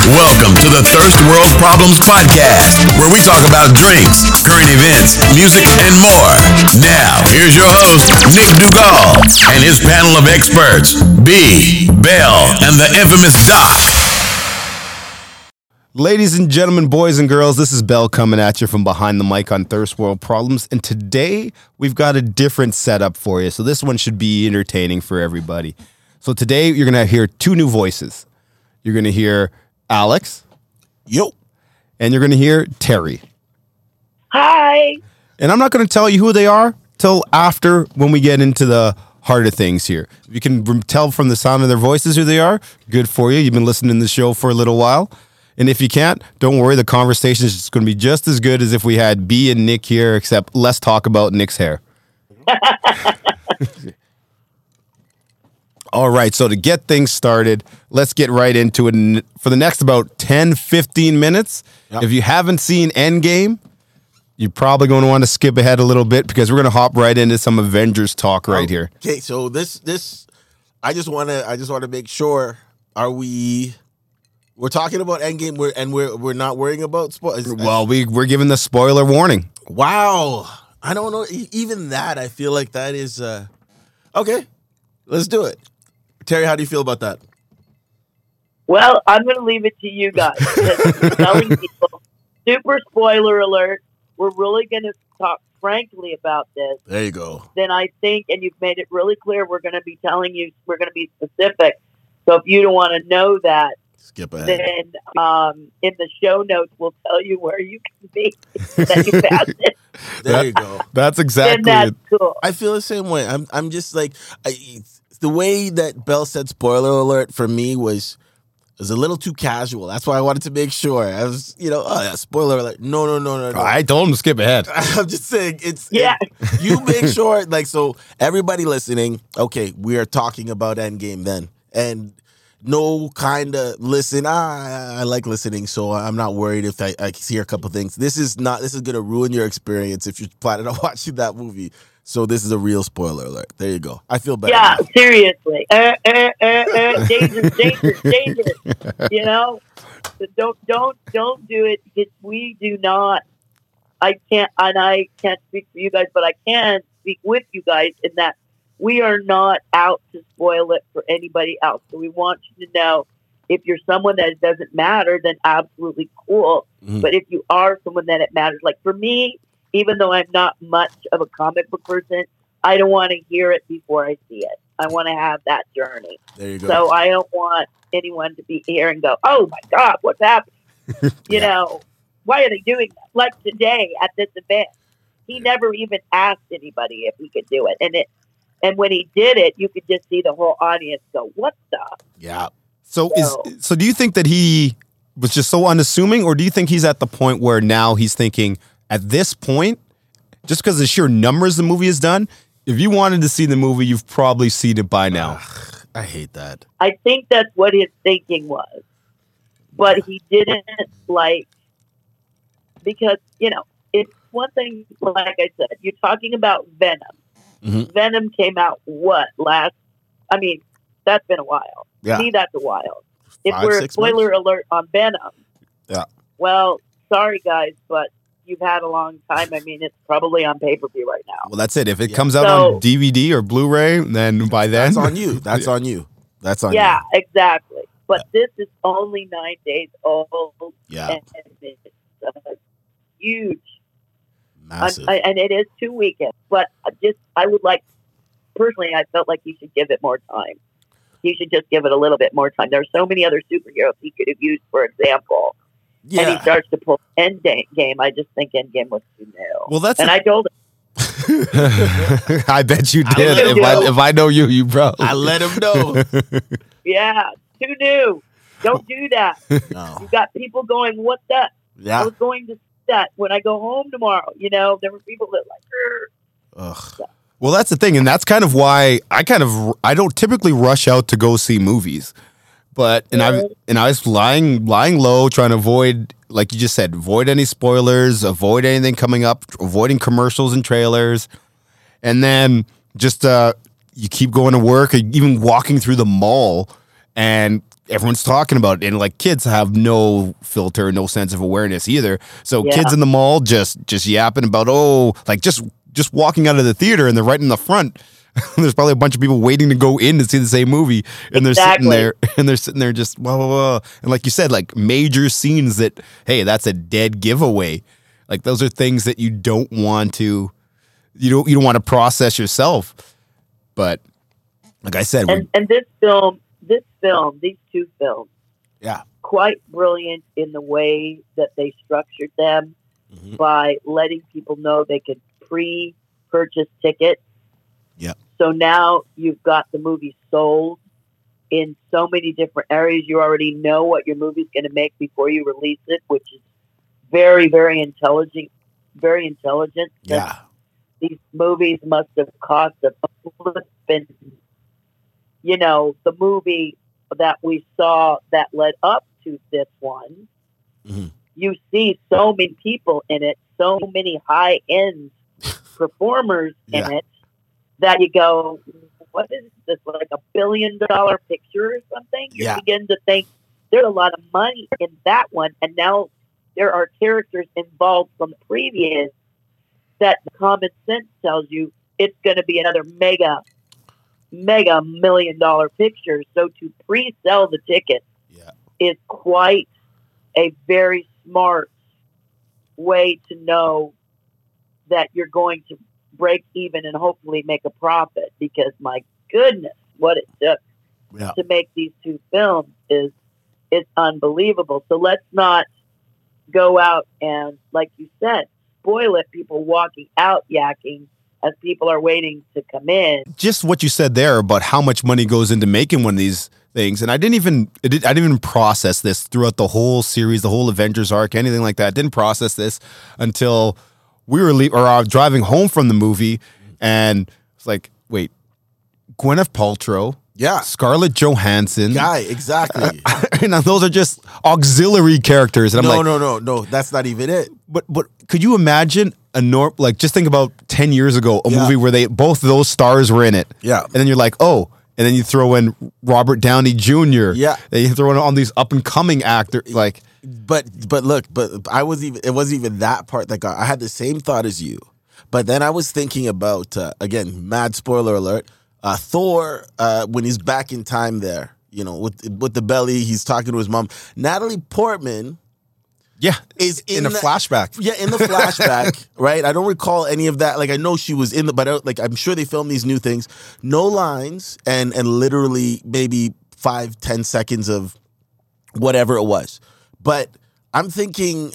Welcome to the Thirst World Problems Podcast, where we talk about drinks, current events, music, and more. Now, here's your host, Nick Dugal, and his panel of experts, B, Bell, and the infamous Doc. Ladies and gentlemen, boys and girls, this is Bell coming at you from behind the mic on Thirst World Problems, and today we've got a different setup for you, so this one should be entertaining for everybody. So today you're going to hear two new voices. You're going to hear Alex. Yo. And you're going to hear Terry. Hi. And I'm not going to tell you who they are till after when we get into the heart of things here. If you can tell from the sound of their voices who they are, good for you. You've been listening to the show for a little while. And if you can't, don't worry. The conversation is just going to be just as good as if we had B and Nick here, except less talk about Nick's hair. All right, so to get things started, let's get right into it. For the next about 10, 15 minutes, If you haven't seen Endgame, you're probably going to want to skip ahead a little bit because we're going to hop right into some Avengers talk right here. Okay, so this I just want to make sure we're talking about Endgame we're not worrying about spoilers. Well, we're giving the spoiler warning. Wow. I don't know, even that I feel like that is okay. Let's do it. Terry, how do you feel about that? Well, I'm going to leave it to you guys. Telling people, super spoiler alert. We're really going to talk frankly about this. There you go. Then I think, and you've made it really clear, we're going to be telling you, we're going to be specific. So if you don't want to know that, skip ahead. Then in the show notes, we'll tell you where you can be that you passed it. There you go. That's exactly Then it. that's cool. I feel the same way. I'm just like the way that Bell said spoiler alert for me was a little too casual. That's why I wanted to make sure. I was, spoiler alert. No. I told him to skip ahead. I'm just saying Yeah. you make sure, so everybody listening, okay, we are talking about Endgame then. And no kind of listen, I like listening, so I'm not worried if I hear a couple things. This is going to ruin your experience if you're planning on watching that movie. So this is a real spoiler alert. There you go. I feel better. Yeah, seriously. Danger. So don't do it because we do not. I can't speak for you guys, but I can speak with you guys in that we are not out to spoil it for anybody else. So we want you to know if you're someone that it doesn't matter, then absolutely cool. Mm-hmm. But if you are someone that it matters, like for me, even though I'm not much of a comic book person, I don't want to hear it before I see it. I want to have that journey. There you go. So I don't want anyone to be here and go, oh my God, what's happening? Why are they doing that? Like today at this event, he never even asked anybody if he could do it. And when he did it, you could just see the whole audience go, what the? Yeah. So do you think that he was just so unassuming, or do you think he's at the point where now he's thinking, at this point, just because the sheer numbers the movie has done, if you wanted to see the movie, you've probably seen it by now. I hate that. I think that's what his thinking was. But he didn't because, it's one thing, like I said, you're talking about Venom. Mm-hmm. Venom came out that's been a while. Yeah. To me, that's a while. If we're a spoiler alert on Venom, well, sorry guys, but you've had a long time. It's probably on pay-per-view right now. Well, that's it. If it comes out on DVD or Blu-ray, then by then... That's on you. That's on you. That's on you. Yeah, exactly. But this is only 9 days old. Yeah. And it's huge. Massive. And it is 2 weekends. But I would like, personally, I felt like he should give it more time. He should just give it a little bit more time. There are so many other superheroes he could have used, for example. Yeah. And he starts to pull Endgame. I just think Endgame was too new. Well, I told him. I bet you did. If I know you, you probably. I let him know. Yeah, too new. Don't do that. No. You got people going, what the? Yeah. I was going to that when I go home tomorrow. There were people that ugh. Well, that's the thing, and that's kind of why I don't typically rush out to go see movies. But I was lying low, trying to avoid, like you just said, avoid any spoilers, avoid anything coming up, avoiding commercials and trailers, and then just you keep going to work, or even walking through the mall, and everyone's talking about it. And like kids have no filter, no sense of awareness either. So Yeah. kids in the mall just yapping about, like just walking out of the theater and they're right in the front. There's probably a bunch of people waiting to go in to see the same movie, and they're sitting there just blah, blah, blah. And like you said, like major scenes that, hey, that's a dead giveaway. Like those are things that you don't want to process yourself. But like I said, and these two films, Yeah. quite brilliant in the way that they structured them Mhm. by letting people know they could pre-purchase tickets. Yep. So now you've got the movie sold in so many different areas. You already know what your movie's going to make before you release it, which is very, very intelligent. Very intelligent. Yeah. These movies must have cost a flippin', the movie that we saw that led up to this one. Mhm. You see so many people in it, so many high-end performers Yeah. in it, that you go, what is this, like $1 billion picture or something? You Yeah. begin to think there's a lot of money in that one, and now there are characters involved from the previous that common sense tells you it's going to be another mega $1 million picture. So to pre-sell the ticket Yeah. is quite a very smart way to know that you're going to break even and hopefully make a profit, because my goodness, what it took Yeah. to make these two films is unbelievable. So let's not go out and, like you said, spoil it, people walking out yakking as people are waiting to come in. just what you said there about how much money goes into making one of these things, and I didn't even process this throughout the whole series, the whole Avengers arc, anything like that. I didn't process this until we were driving home from the movie, and it's like, wait, Gwyneth Paltrow, Yeah. Scarlett Johansson, Guy, exactly. and those are just auxiliary characters, and I'm like, No, that's not even it. But could you imagine just think about 10 years ago, a Yeah. movie where both of those stars were in it. Yeah. And then you're like, oh, and then you throw in Robert Downey Jr. Yeah. And you throw in all these up and coming actors. Like, But look, it wasn't even that part that I had the same thought as you. But then I was thinking about, again, mad spoiler alert, Thor, when he's back in time there, with the belly, he's talking to his mom. Natalie Portman yeah, is in a flashback. Yeah, in the flashback, right? I don't recall any of that. Like, I know she was in but I'm sure they filmed these new things. No lines and literally maybe 5-10 seconds of whatever it was. But I'm thinking,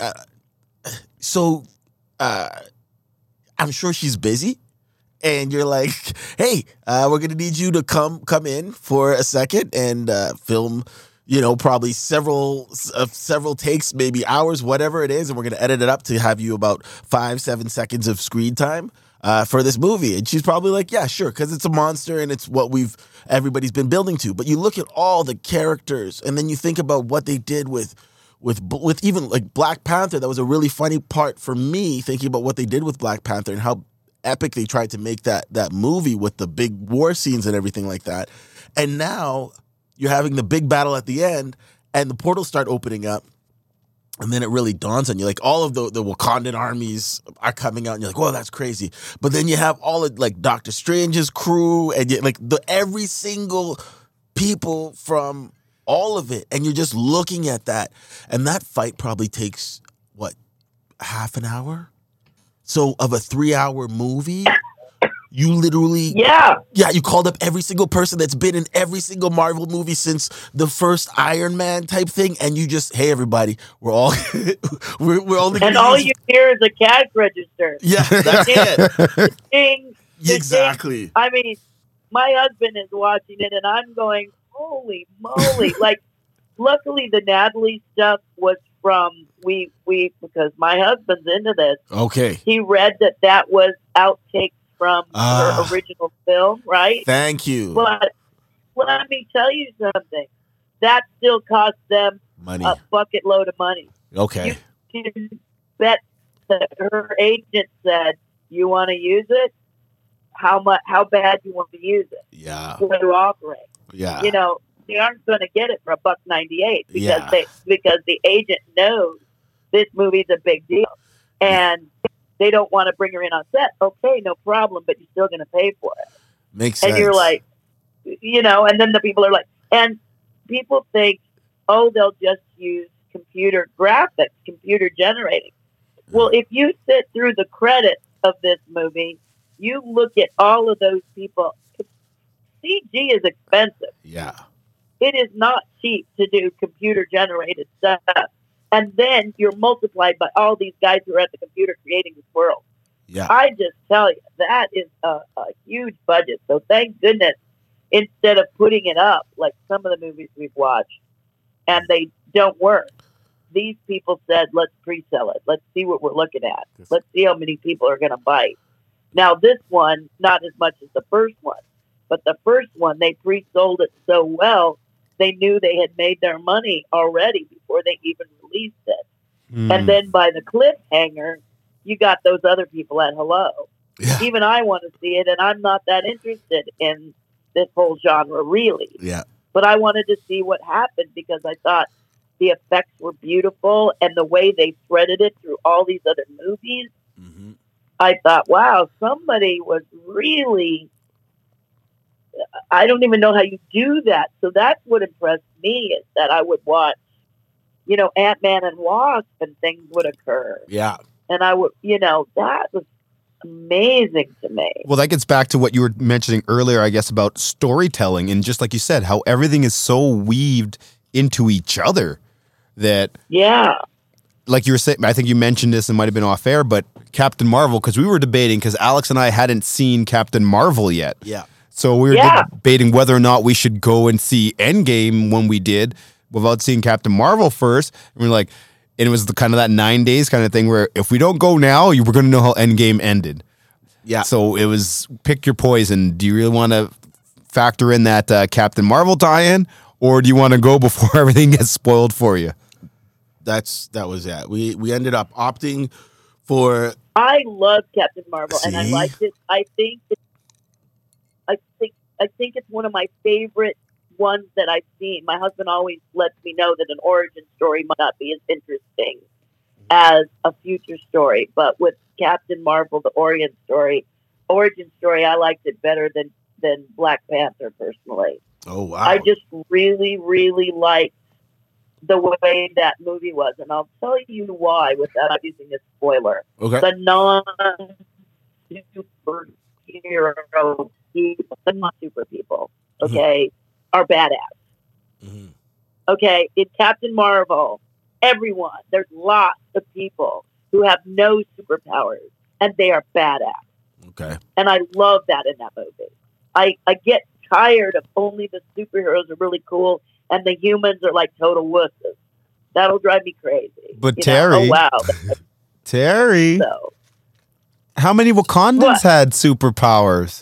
I'm sure she's busy. And you're like, hey, we're gonna need you to come in for a second and film, probably several takes, maybe hours, whatever it is, and we're gonna edit it up to have you about 5-7 seconds of screen time for this movie. And she's probably like, yeah, sure, because it's a monster and it's what everybody's been building to. But you look at all the characters, and then you think about what they did with even like Black Panther. That was a really funny part for me, thinking about what they did with Black Panther and how epic they tried to make that movie with the big war scenes and everything like that. And now you're having the big battle at the end, and the portals start opening up, and then it really dawns on you, like all of the Wakandan armies are coming out, and you're like, whoa, that's crazy. But then you have all of like Doctor Strange's crew, and every single people from all of it, and you're just looking at that, and that fight probably takes half an hour. So of a 3-hour movie, you literally you called up every single person that's been in every single Marvel movie since the first Iron Man type thing, and you just, hey everybody, we're all we're only And all you hear is a cash register. yeah, that's it. Ding, ding, Exactly. ding. I mean, my husband is watching it, and I'm going, holy moly! Like, luckily the Natalie stuff was from we because my husband's into this. Okay. He read that was outtakes from her original film, right? Thank you. But let me tell you something. That still cost them Money. a bucket load of money. Okay. You can bet that her agent said, "You want to use it? How bad you want to use it? Yeah. What are you offering?" Yeah. they aren't going to get it for $1.98 because Yeah. because the agent knows this movie's a big deal, and they don't want to bring her in on set. Okay, no problem, but you're still going to pay for it. Makes And sense. you're like, and then the people are like, and people think, oh, they'll just use computer graphics, computer generating. Well, if you sit through the credits of this movie, you look at all of those people. CG is expensive. Yeah. It is not cheap to do computer generated stuff. And then you're multiplied by all these guys who are at the computer creating this world. Yeah. I just tell you, that is a huge budget. So thank goodness, instead of putting it up like some of the movies we've watched, and they don't work, these people said, let's pre-sell it. Let's see what we're looking at. Let's see how many people are going to bite. Now, this one, not as much as the first one, but the first one, they pre-sold it so well, they knew they had made their money already before they even released it. And then by the cliffhanger, you got those other people at hello. Yeah. Even I want to see it, and I'm not that interested in this whole genre, really. Yeah. But I wanted to see what happened because I thought the effects were beautiful, and the way they threaded it through all these other movies, Mm-hmm. I thought, wow, somebody was really, I don't even know how you do that. So that's what impressed me, is that I would watch, Ant-Man and Wasp, and things would occur. Yeah. And I would, that was amazing to me. Well, that gets back to what you were mentioning earlier, I guess, about storytelling. And just like you said, how everything is so weaved into each other that, Yeah. like you were saying, I think you mentioned this and might have been off air, but Captain Marvel, because we were debating, because Alex and I hadn't seen Captain Marvel yet. Yeah. So we were Yeah. debating whether or not we should go and see Endgame when we did without seeing Captain Marvel first. And we're like, and it was the kind of that 9 days kind of thing where if we don't go now, we're going to know how Endgame ended. Yeah. So it was pick your poison. Do you really want to factor in that Captain Marvel tie-in, or do you want to go before everything gets spoiled for you? That was it. We ended up opting for. I love Captain Marvel, and I See? liked it. I think it's one of my favorite ones that I've seen. My husband always lets me know that an origin story might not be as interesting as a future story, but with Captain Marvel, the origin story, I liked it better than Black Panther personally. Oh wow. I just really, really liked the way that movie was, and I'll tell you why without using a spoiler. Okay. The non-superhero people, the non-super people, okay, are badass. Mm-hmm. Okay, in Captain Marvel, there's lots of people who have no superpowers, and they are badass. Okay. And I love that in that movie. I get tired of only the superheroes are really cool and the humans are like total wusses. That'll drive me crazy. But You know? Terry, Oh, wow. Terry, So, how many Wakandans What? had superpowers?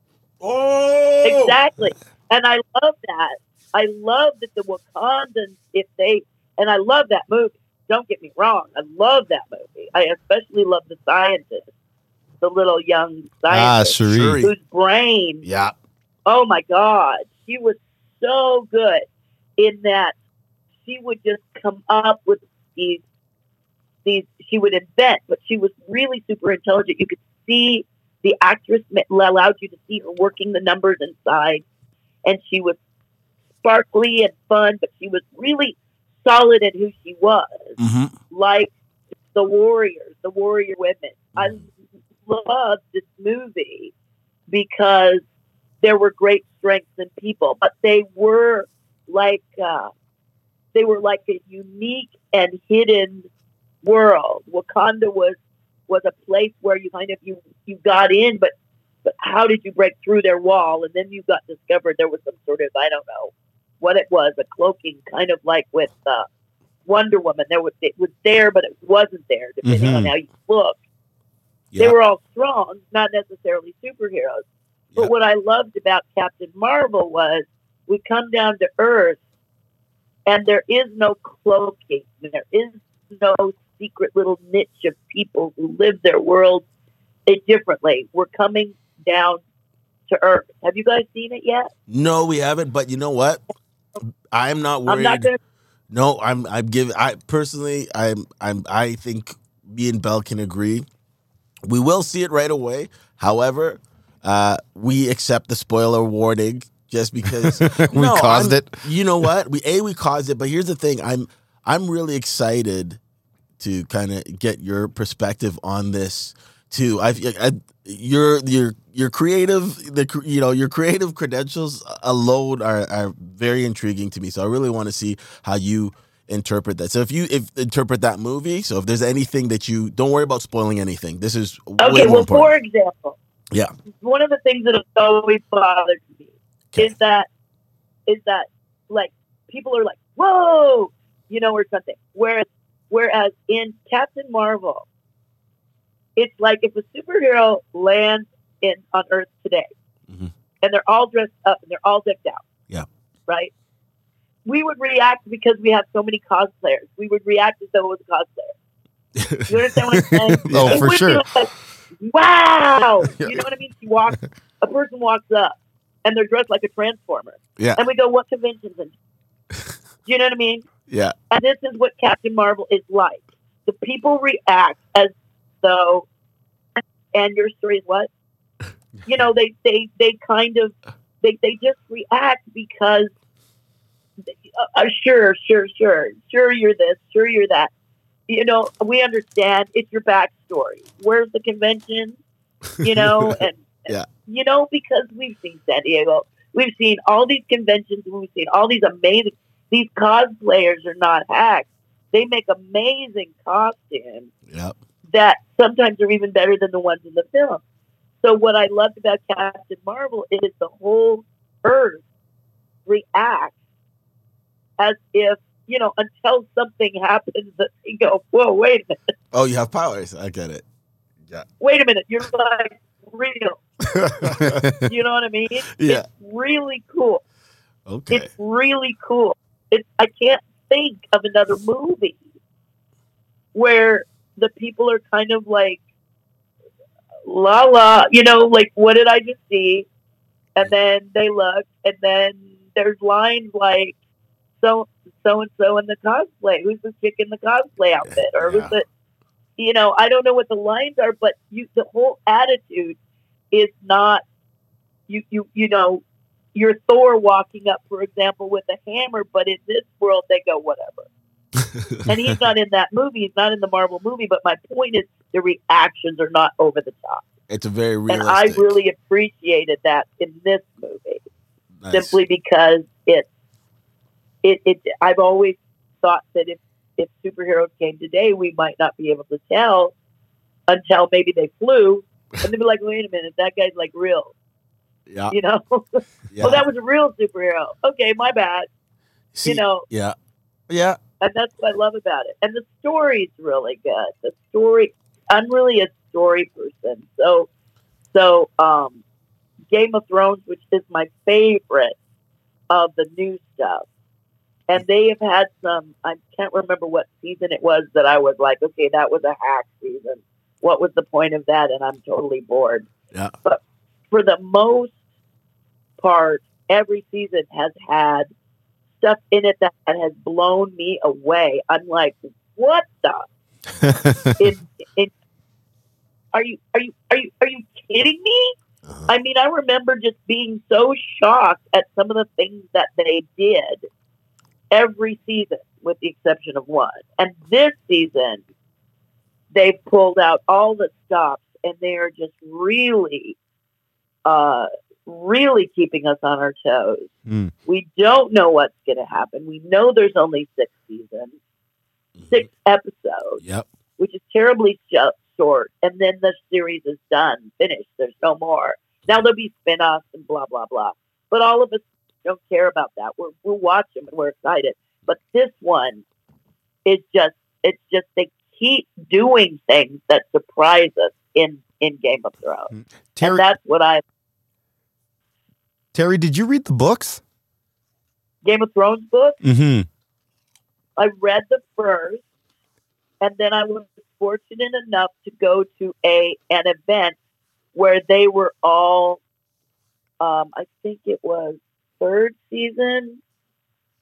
Oh. exactly. And I love that. I love that the Wakandans, and I love that movie. Don't get me wrong. I love that movie. I especially love the scientist, the little young scientist Shuri. whose brain, Yeah. oh my God, she was so good in that she would just come up with these, she would invent, but she was really super intelligent. You could see the actress allowed you to see her working the numbers inside, and she was sparkly and fun, but she was really solid in who she was, Mm-hmm. like the warrior women. I loved this movie because there were great strengths in people, but they were like a unique and hidden world. Wakanda was a place where you kind of you got in, but how did you break through their wall? And then you got discovered there was some sort of, I don't know what it was, a cloaking, kind of like with Wonder Woman. It was there, but it wasn't there, depending on how you look. Yeah. They were all strong, not necessarily superheroes. But Yeah. what I loved about Captain Marvel was we come down to Earth, and there is no cloaking. There is no secret little niche of people who live their world differently. We're coming down to Earth. Have you guys seen it yet? No, we haven't. But you know what? I'm not I'm worried. not going to. No, I'm giving. I personally, I think me and Bell can agree. We will see it right away. However, we accept the spoiler warning just because We caused it. You know what? We caused it, but here's the thing. I'm really excited to kind of get your perspective on this too. Your creative your creative credentials alone are very intriguing to me. So I really want to see how you interpret that. So if interpret that movie, so if there's anything that you don't worry about spoiling anything. This is way Okay, more well, important. for example, Yeah. one of the things that has always bothered me Okay. is that like people are like, whoa, or something. Whereas in Captain Marvel, it's like if a superhero lands on Earth today, Mhm. and they're all dressed up and they're all decked out. Yeah. Right? We would react because we have so many cosplayers. We would react as though it was a cosplayer. You understand what I'm saying? Oh, It for would be sure. like, wow. You know what I mean? A person walks up and they're dressed like a transformer. Yeah. And we go, what conventions? And you know what I mean? Yeah. And this is what Captain Marvel is like. The people react as though, and your story is what? They kind of, they just react because, sure, you're this, sure, you're that. We understand it's your backstory. Where's the convention? And, Yeah. because we've seen San Diego, we've seen all these conventions, we've seen all these these cosplayers are not hacks. They make amazing costumes Yep. that sometimes are even better than the ones in the film. So what I loved about Captain Marvel is the whole Earth reacts as if, until something happens that they go, whoa, wait a minute. Oh, you have powers. I get it. Yeah. Wait a minute. You're like real. You know what I mean? Yeah. It's really cool. Okay. It's really cool. I can't think of another movie where the people are kind of like, la la, like, what did I just see? And then they look, and then there's lines like, so and so in the cosplay. Who's the chick in the cosplay outfit? Or who's the, I don't know what the lines are, but the whole attitude is not, you're Thor walking up, for example, with a hammer, but in this world they go, whatever. And he's not in that movie. He's not in the Marvel movie. But my point is, the reactions are not over the top. It's a very And realistic. I really appreciated that in this movie, Nice. simply because it. I've always thought that if superheroes came today, we might not be able to tell until maybe they flew, and they'd be like, "Wait a minute, that guy's like real." Yeah. Yeah. Well, that was a real superhero. Okay, my bad. See, Yeah. And that's what I love about it. And the story's really good. The story, I'm really a story person. So Game of Thrones, which is my favorite of the new stuff. And they have had some, I can't remember what season it was that I was like, okay, that was a hack season. What was the point of that? And I'm totally bored. Yeah. But for the most part, every season has had stuff in it that has blown me away. I'm like, what the? Are you kidding me? Uh-huh. I mean, I remember just being so shocked at some of the things that they did every season, with the exception of one. And this season, they've pulled out all the stops, and they are just really, really keeping us on our toes. Mm. We don't know what's going to happen. We know there's only 6 seasons, 6 episodes, Yep. which is terribly short. And then the series is done, finished. There's no more. Now there'll be spin-offs and blah, blah, blah. But all of us don't care about that. We'll watch them and we're excited. But this one is just they keep doing things that surprise us in Game of Thrones. Terry, And that's what Terry, did you read the books? Game of Thrones book, Mm-hmm. I read the first, and then I was fortunate enough to go to an event where they were all, I think it was 3rd season,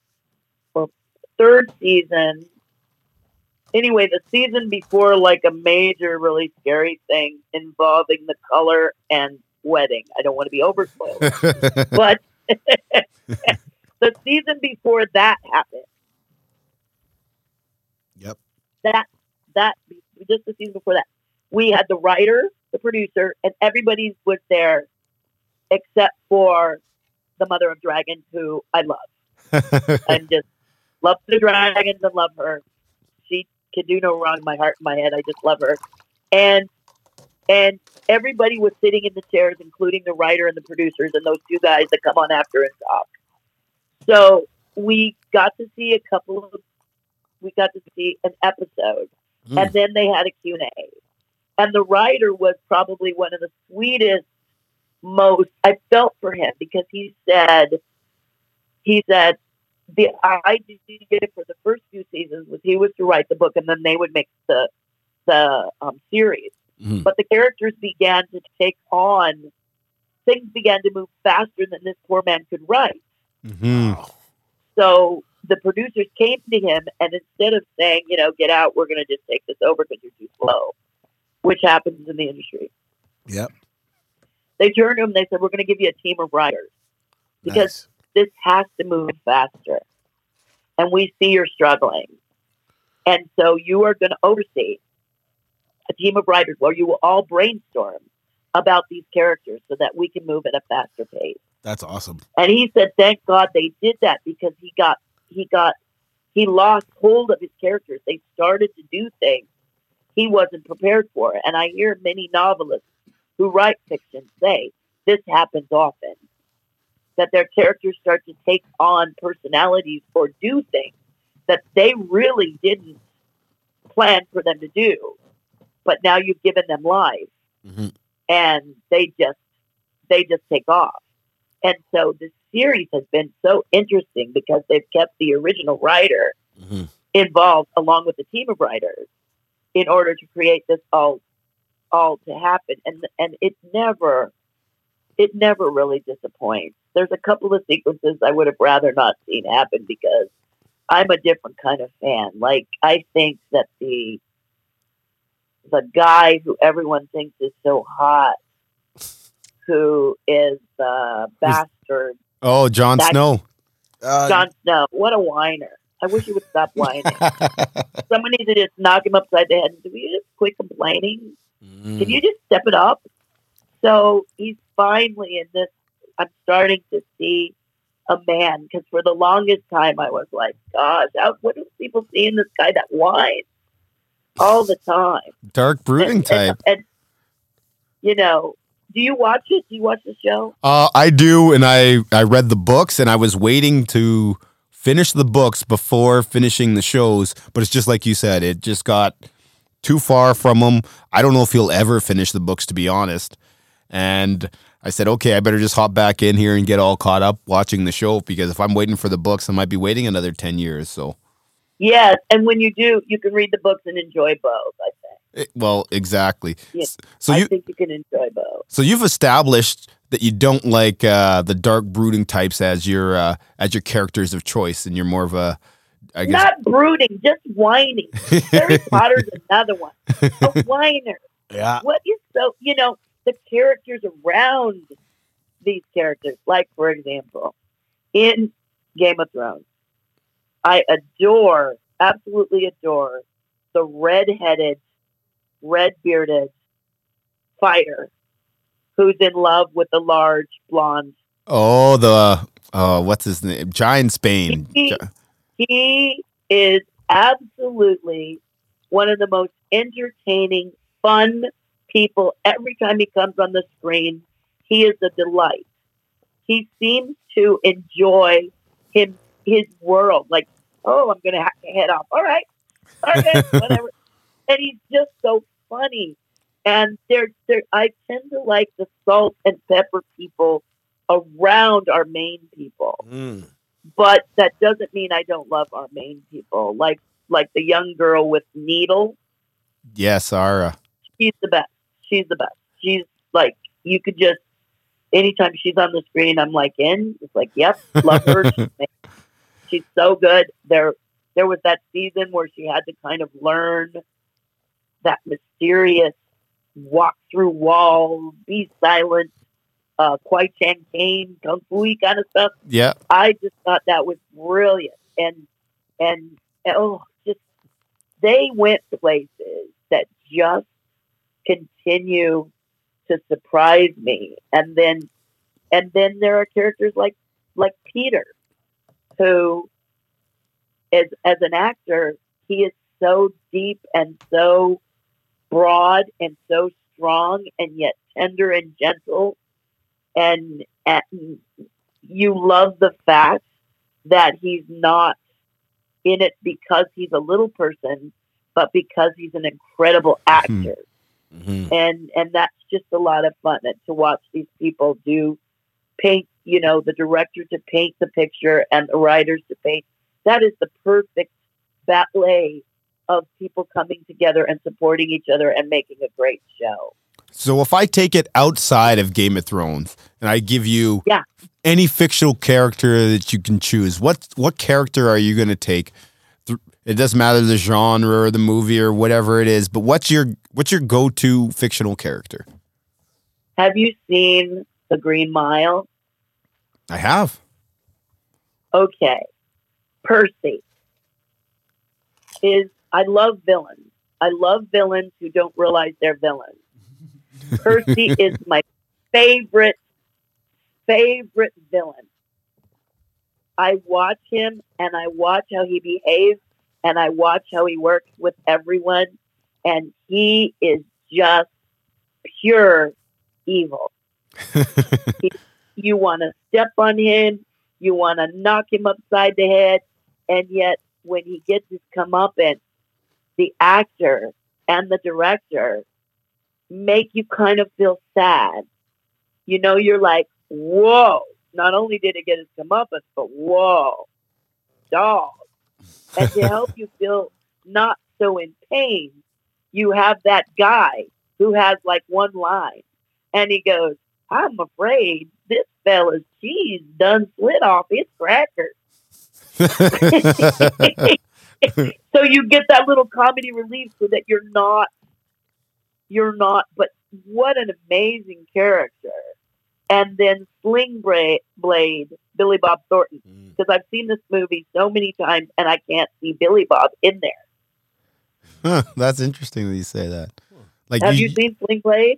or third season. Anyway, the season before, like a major, really scary thing involving the color and wedding. I don't want to be over spoiled, but the season before that happened. Yep. That just the season before that, we had the writer, the producer, and everybody was there except for the mother of dragons, who I love. I just love the dragons and love her. She can do no wrong in my heart and my head. I just love her. And everybody was sitting in the chairs, including the writer and the producers and those two guys that come on after and talk. So we got to see an episode, and then they had a Q&A. And the writer was probably one of the sweetest, most, I felt for him, because he said the idea for the first few seasons was he was to write the book and then they would make the series. Mm-hmm. But the characters began to take on, things began to move faster than this poor man could write. Mm-hmm. So the producers came to him, and instead of saying, get out, we're going to just take this over because you're too slow, which happens in the industry. Yep. They turned to him and they said, we're going to give you a team of writers because this has to move faster. And we see you're struggling. And so you are going to oversee a team of writers where you will all brainstorm about these characters so that we can move at a faster pace. That's awesome. And he said, thank God they did that, because he lost hold of his characters. They started to do things he wasn't prepared for. And I hear many novelists who write fiction say this happens often, that their characters start to take on personalities or do things that they really didn't plan for them to do. But now you've given them life, mm-hmm. and they just take off. And so the series has been so interesting because they've kept the original writer mm-hmm. involved along with the team of writers in order to create this all to happen. And it never really disappoints. There's a couple of sequences I would have rather not seen happen because I'm a different kind of fan. Like, I think that the guy who everyone thinks is so hot, who is the bastard. Oh, Jon Snow. Jon Snow. What a whiner. I wish he would stop whining. Someone needs to just knock him upside the head and say, will you just quit complaining? Can you just step it up? So he's finally in this. I'm starting to see a man, because for the longest time I was like, gosh, what do people see in this guy that whines all the time? Dark brooding type. And do you watch it? Do you watch the show? I do, and I read the books, and I was waiting to finish the books before finishing the shows, but it's just like you said, it just got too far from him. I don't know if he'll ever finish the books, to be honest. And I said, okay, I better just hop back in here and get all caught up watching the show, because if I'm waiting for the books, I might be waiting another 10 years. So, yes, and when you do, you can read the books and enjoy both, I think. Well, exactly. Yeah, so I think you can enjoy both. So you've established that you don't like the dark brooding types as your characters of choice, and you're more of a, I guess, not brooding, just whining. Harry Potter's another one, a whiner. Yeah. What is so the characters around these characters, like for example, in Game of Thrones, I absolutely adore the red-headed, red-bearded fighter who's in love with the large blonde. What's his name? Giant Spain. He is absolutely one of the most entertaining, fun people. Every time he comes on the screen, he is a delight. He seems to enjoy his world. Like, oh, I'm going to head off. All right, whatever. And he's just so funny. And I tend to like the salt and pepper people around our main people. But that doesn't mean I don't love our main people. Like the young girl with Needle. Yes, Ara. She's the best. She's She's like, you could just, anytime she's on the screen, I'm like in. It's like, yep, love her. she's so good. There was that season where she had to kind of learn that mysterious walk through walls, be silent, Kwai Chang Kane, Kung Fu kind of stuff. Yeah. I just thought that was brilliant. And just they went places that just continue to surprise me. And then there are characters like Peter, who as an actor, he is so deep and so broad and so strong and yet tender and gentle. And you love the fact that he's not in it because he's a little person, but because he's an incredible actor. Mm-hmm. And that's just a lot of fun to watch these people paint, the director to paint the picture and the writers to paint. That is the perfect ballet of people coming together and supporting each other and making a great show. So if I take it outside of Game of Thrones and I give you any fictional character that you can choose, what character are you going to take? It doesn't matter the genre or the movie or whatever it is, but what's your go-to fictional character? Have you seen The Green Mile? I have. Okay. Percy I love villains. I love villains who don't realize they're villains. Percy is my favorite villain. I watch him and I watch how he behaves and I watch how he works with everyone, and he is just pure evil. You want to step on him, you want to knock him upside the head, and yet when he gets his comeuppance, the actor and the director make you kind of feel sad. You're like, whoa, not only did he get his comeuppance, but whoa, dog. And to help you feel not so in pain, you have that guy who has like one line, and he goes, I'm afraid this fella's cheese done slid off his crackers. So you get that little comedy relief so that you're not, but what an amazing character. And then Sling Blade, Billy Bob Thornton, because I've seen this movie so many times and I can't see Billy Bob in there. Huh, that's interesting that you say that. Like, have you seen Sling Blade?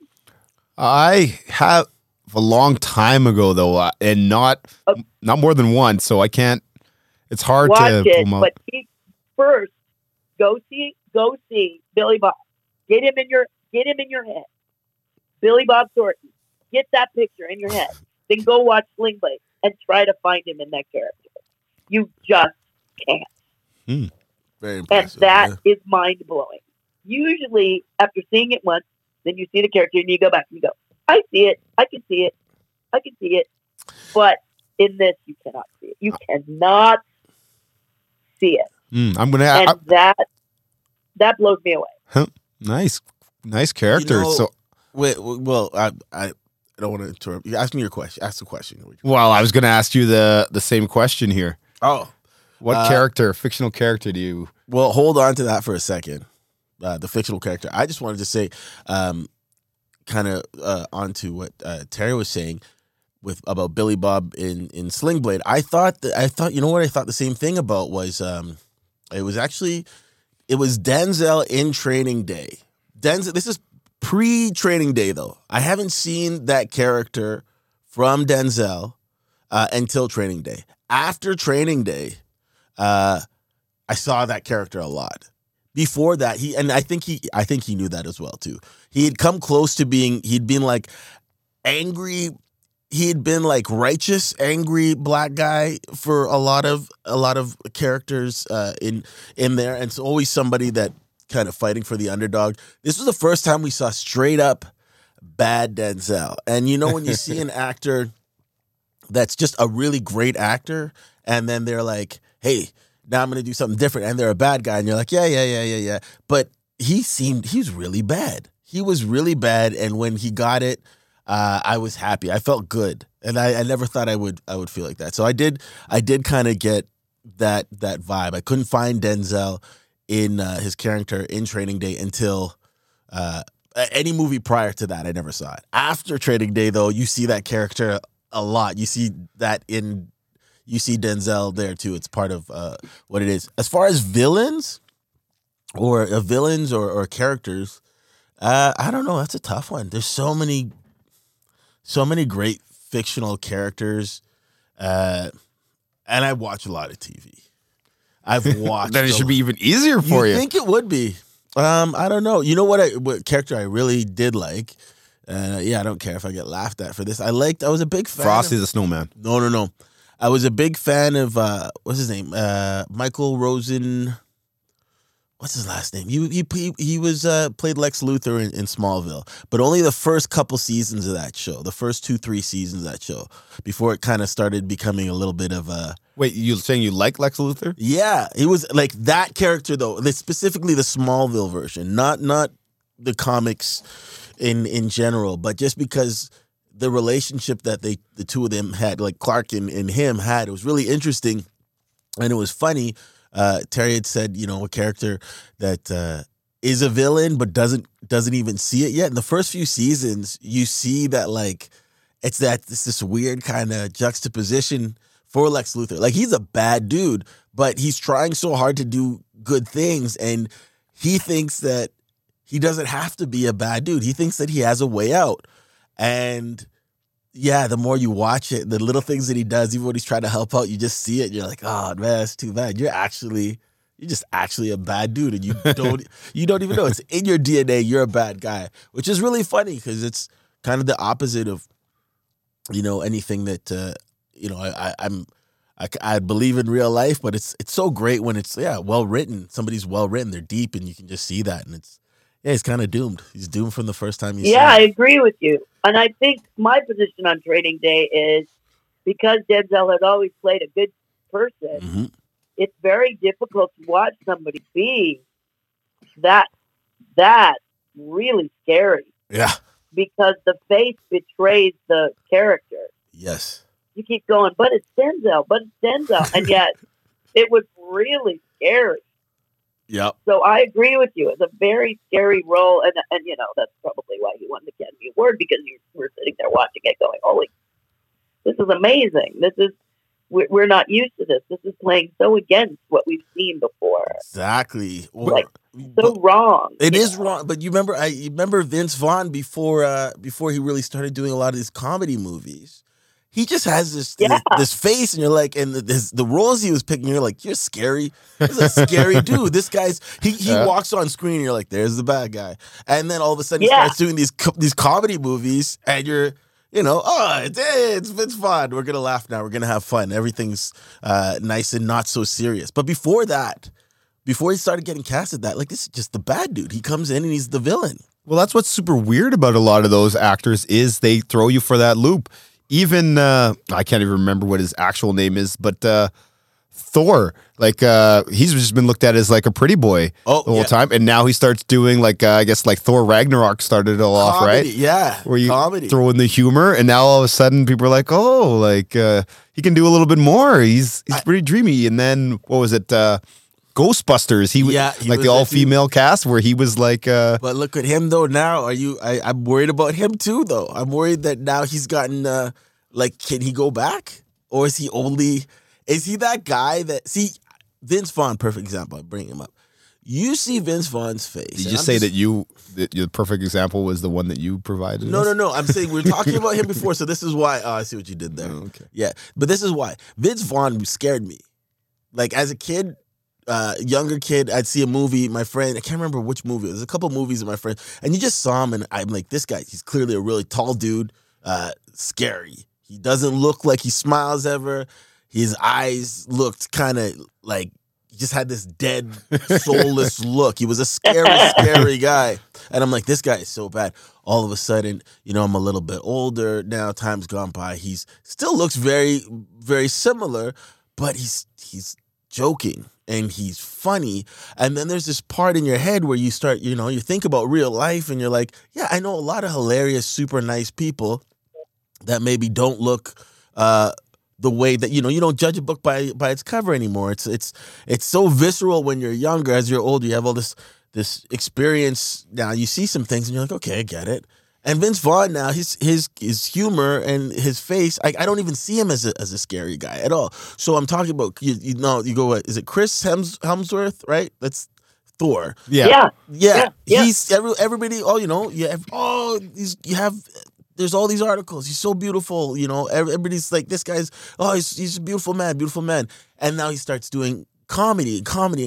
I have a long time ago though, and not more than once, so I can't. It's hard Watch to it, pull 'em out. but first go see Billy Bob. Get him in your head. Billy Bob Thornton. Get that picture in your head. Then go watch Sling Blade and try to find him in that character. You just can't. Very impressive. And that is mind blowing. Usually, after seeing it once, then you see the character and you go back and you go, I see it. I can see it. I can see it. But in this, you cannot see it. You cannot see it. I'm gonna. And that blows me away. Huh, nice character. So, well, I don't want to interrupt. You ask me your question. Ask the question. well, I was gonna ask you the same question here. Oh, What fictional character do you? well, hold on to that for a second. The fictional character. I just wanted to say, kind of onto what Terry was saying about Billy Bob in Sling Blade. I thought you know what I thought the same thing about was it was Denzel in Training Day. This is pre-Training Day though. I haven't seen that character from Denzel until Training Day. After Training Day, I saw that character a lot. Before that, I think he knew that as well too. He had come close to he'd been like angry. He had been like righteous, angry black guy for a lot of characters in there, and it's always somebody that kind of fighting for the underdog. This was the first time we saw straight up bad Denzel. And when you see an actor that's just a really great actor, and then they're like, hey, now I'm going to do something different, and they're a bad guy, and you're like, yeah. But he's really bad. He was really bad, and when he got it, I was happy. I felt good, and I never thought I would feel like that. So I did kind of get that vibe. I couldn't find Denzel in his character in Training Day until any movie prior to that. I never saw it. After Training Day, though, you see that character a lot. You see Denzel there too. It's part of what it is. As far as villains or characters, I don't know. That's a tough one. There's so many great fictional characters, and I watch a lot of TV. I've watched. Then it should be even easier for you. You think it would be? I don't know. You know what character I really did like? I don't care if I get laughed at for this. I was a big fan. Frosty the Snowman. No. I was a big fan of what's his name? Michael Rosen. What's his last name? He was played Lex Luthor in Smallville, but only the first couple seasons of that show, the first 2-3 seasons of that show, before it kind of started becoming a little bit of a. Wait, you saying you like Lex Luthor? Yeah, he was like that character though. Specifically the Smallville version, not the comics in general, but just because the relationship that the two of them had, like Clark and him had, it was really interesting, and it was funny. Terry had said, a character that is a villain but doesn't even see it yet. In the first few seasons, you see that like it's this weird kind of juxtaposition for Lex Luthor. Like he's a bad dude, but he's trying so hard to do good things, and he thinks that he doesn't have to be a bad dude. He thinks that he has a way out. And yeah, the more you watch it, the little things that he does, even when he's trying to help out, you just see it. And you're like, oh man, that's too bad. You're just actually a bad dude, and you don't even know. It's in your DNA. You're a bad guy, which is really funny because it's kind of the opposite of, anything that I believe in real life. But it's so great when it's well written. Somebody's well written. They're deep, and you can just see that, and he's kind of doomed. He's doomed from the first time you see him. I agree with you. And I think my position on Training Day is because Denzel had always played a good person, it's very difficult to watch somebody be that really scary. Yeah. Because the face betrays the character. Yes. You keep going, but it's Denzel. And yet it was really scary. Yep. So I agree with you. It's a very scary role, and that's probably why he won the Academy Award, because you were sitting there watching it, going, "Holy, this is amazing! We're not used to this. This is playing so against what we've seen before." Exactly. Wrong. It is wrong. But you remember Vince Vaughn before he really started doing a lot of these comedy movies. He just has this face, and you're like, and the roles he was picking, you're like, you're scary. He's a scary dude. This guy's he walks on screen, and you're like, there's the bad guy. And then all of a sudden he starts doing these comedy movies, and you're, it's Vince Vaughn. We're gonna laugh now. We're gonna have fun. Everything's nice and not so serious. But before he started getting casted, this is just the bad dude. He comes in and he's the villain. Well, that's what's super weird about a lot of those actors is they throw you for that loop. Even I can't even remember what his actual name is, but Thor, he's just been looked at as like a pretty boy the whole time, and now he starts doing I guess Thor Ragnarok started it all off, right? Yeah, where you comedy. Throw in the humor, and now all of a sudden people are like, he can do a little bit more. He's pretty dreamy. And then what was it? Ghostbusters. He was the all-female cast where he was like. But look at him though. Now I'm worried about him too. Though I'm worried that now he's gotten can he go back, or is he that guy that Vince Vaughn? Perfect example. I bring him up. You see Vince Vaughn's face. Did you say that your perfect example was the one that you provided? No. I'm saying we're talking about him before, so this is why. Oh, I see what you did there. Oh, okay. Yeah, but this is why Vince Vaughn scared me. As a kid. Younger kid, I'd see a movie, my friend, I can't remember which movie, there's a couple movies of my friend, and you just saw him, and I'm like, this guy, he's clearly a really tall dude, scary. He doesn't look like he smiles ever. His eyes looked kind of like, he just had this dead, soulless look. He was a scary guy. And I'm like, this guy is so bad. All of a sudden, I'm a little bit older now, time's gone by. He's still looks very, very similar, but he's joking. And he's funny. And then there's this part in your head where you start, you think about real life and you're like, yeah, I know a lot of hilarious, super nice people that maybe don't look the way that you don't judge a book by its cover anymore. It's so visceral when you're younger. As you're older, you have all this experience. Now you see some things and you're like, okay, I get it. And Vince Vaughn now, his humor and his face, I don't even see him as a scary guy at all. So I'm talking about you go, is it Chris Hemsworth, right? That's Thor. Yeah. He's everybody. There's all these articles. He's so beautiful. Everybody's like, this guy's he's a beautiful man, and now he starts doing comedy.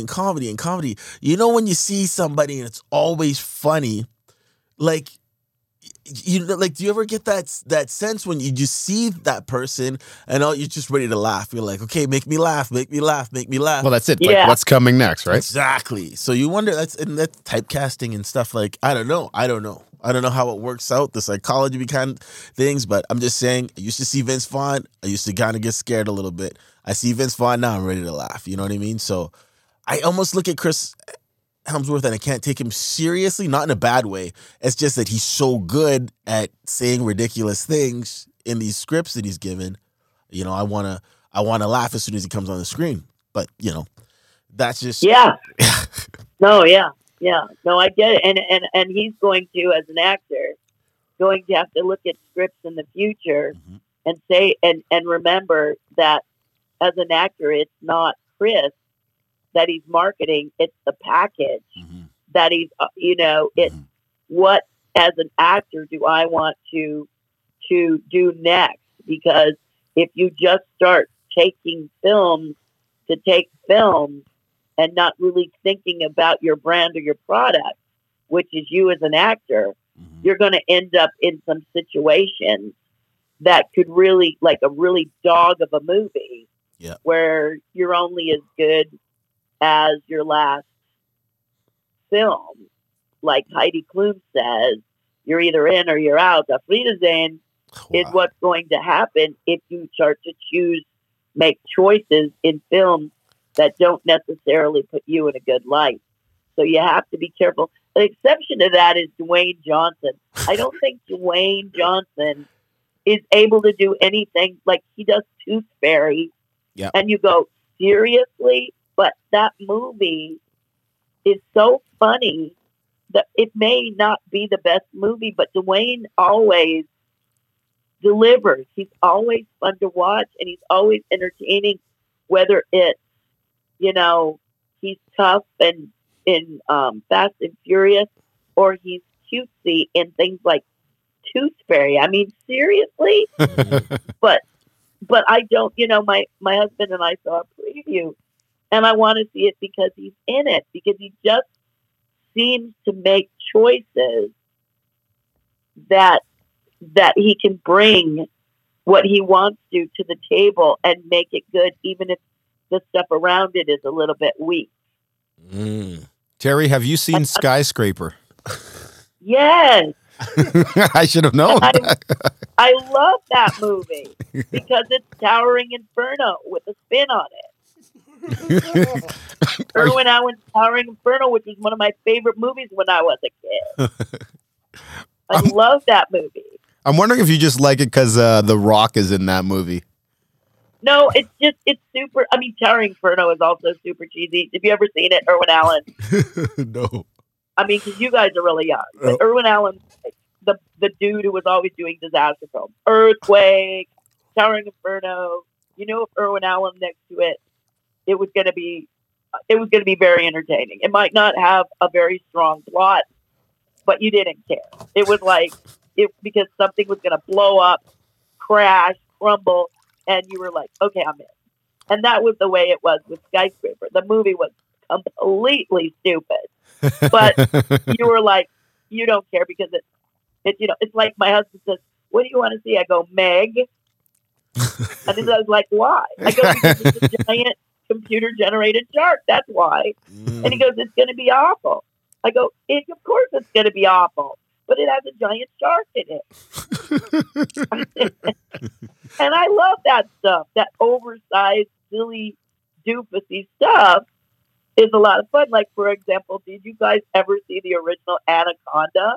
When you see somebody and it's always funny, like. Do you ever get that sense when you just see that person and you're just ready to laugh? You're like, okay, make me laugh. Well, that's it. Yeah. Like, what's coming next, right? Exactly. So you wonder that's typecasting and stuff. Like, I don't know how it works out, the psychology behind things, but I'm just saying, I used to see Vince Vaughn. I used to kind of get scared a little bit. I see Vince Vaughn now, I'm ready to laugh. You know what I mean? So I almost look at Chris Hemsworth and I can't take him seriously, not in a bad way. It's just that he's so good at saying ridiculous things in these scripts that he's given. I wanna laugh as soon as he comes on the screen. But that's just No, I get it, and he's going to, as an actor, going to have to look at scripts in the future and say and remember that as an actor, it's not Chris that he's marketing, it's the package that he's, it's what as an actor do I want to do next? Because if you just start taking films to take films and not really thinking about your brand or your product, which is you as an actor, you're going to end up in some situations that could really, like a really dog of a movie, where you're only as good as your last film. Like Heidi Klum says, you're either in or you're out. The Friedezane is what's going to happen if you start to make choices in films that don't necessarily put you in a good light. So you have to be careful. The exception to that is Dwayne Johnson. I don't think Dwayne Johnson is able to do anything like he does Tooth Fairy. Yeah. And you go, seriously? But that movie is so funny that it may not be the best movie, but Dwayne always delivers. He's always fun to watch, and he's always entertaining, whether it's, he's tough and in Fast and Furious, or he's cutesy in things like Tooth Fairy. I mean, seriously? But I don't, my husband and I saw a preview, and I want to see it because he's in it, because he just seems to make choices that he can bring what he wants to the table and make it good, even if the stuff around it is a little bit weak. Terry, have you seen Skyscraper? Yes. I should have known. I love that movie because it's Towering Inferno with a spin on it. Irwin Allen's Towering Inferno, which is one of my favorite movies when I was a kid. I love that movie. I'm wondering if you just like it because The Rock is in that movie. No, it's super. I mean, Towering Inferno is also super cheesy. Have you ever seen it, Irwin Allen? No. I mean, because you guys are really young. But Irwin Allen, the dude who was always doing disaster films, Earthquake, Towering Inferno. If Irwin Allen next to it, it was going to be very entertaining. It might not have a very strong plot, but you didn't care. It was like because something was going to blow up, crash, crumble, and you were like, okay, I'm in. And that was the way it was with Skyscraper. The movie was completely stupid, but you were like, you don't care because it's it's like my husband says, what do you want to see? I go, Meg. And then I was like, why? I go, because it's a giant computer-generated shark. That's why. And he goes, it's going to be awful. I go, of course it's going to be awful, but it has a giant shark in it. And I love that stuff. That oversized, silly, doofusy stuff is a lot of fun. Like, for example, did you guys ever see the original Anaconda?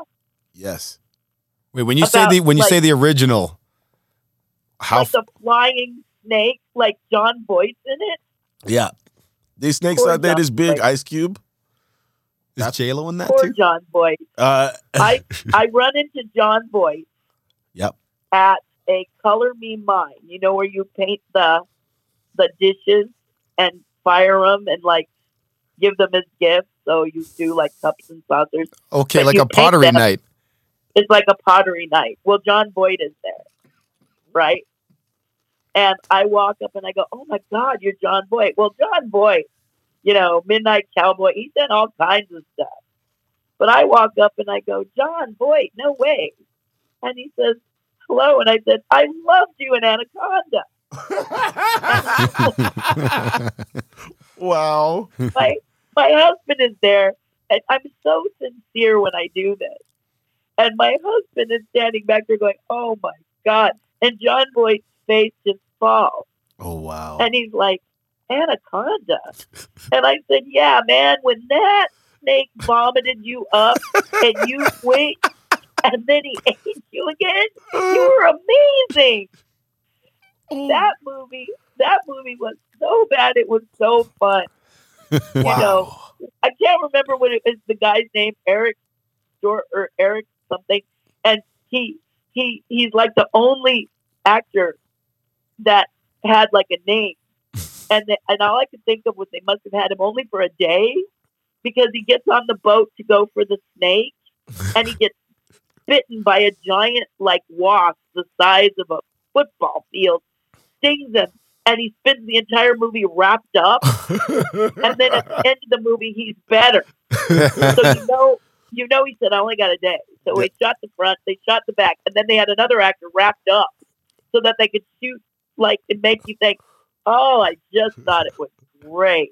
Yes. Wait, when you say the original, how like the flying snake like John Boyce in it. Yeah. These snakes Poor out there John this big, Boyce. Ice Cube. Is J-Lo in that Poor too? John Boyce. I run into John Boyce Yep. at a Color Me Mine. You know where you paint the dishes and fire them and like give them as gifts. So you do like cups and saucers. Okay, But like you a paint pottery them. night. It's like a pottery night. Well, John Boyd is there, right? And I walk up and I go, "Oh my God, you're John Boyd." Well, John Boyd, Midnight Cowboy, he's done all kinds of stuff. But I walk up and I go, "John Boyd, no way." And he says, "Hello." And I said, "I loved you in Anaconda." Wow. My husband is there, and I'm so sincere when I do this. And my husband is standing back there going, "Oh my God." And John Boyd's face just falls. Oh, wow. And he's like, "Anaconda." And I said, "Yeah, man, when that snake vomited you up and you winked and then he ate you again, you were amazing." That movie was so bad. It was so fun. Wow. I can't remember what it is. The guy's name, Eric or Eric something. And he's like the only actor that had like a name. And all I could think of was they must have had him only for a day because he gets on the boat to go for the snake and he gets bitten by a giant like wasp the size of a football field, stings him, and he spends the entire movie wrapped up. And then at the end of the movie, he's better. So he said, "I only got a day." So they shot the front, they shot the back, and then they had another actor wrapped up so that they could shoot like and make you think, "Oh, I just thought it was great."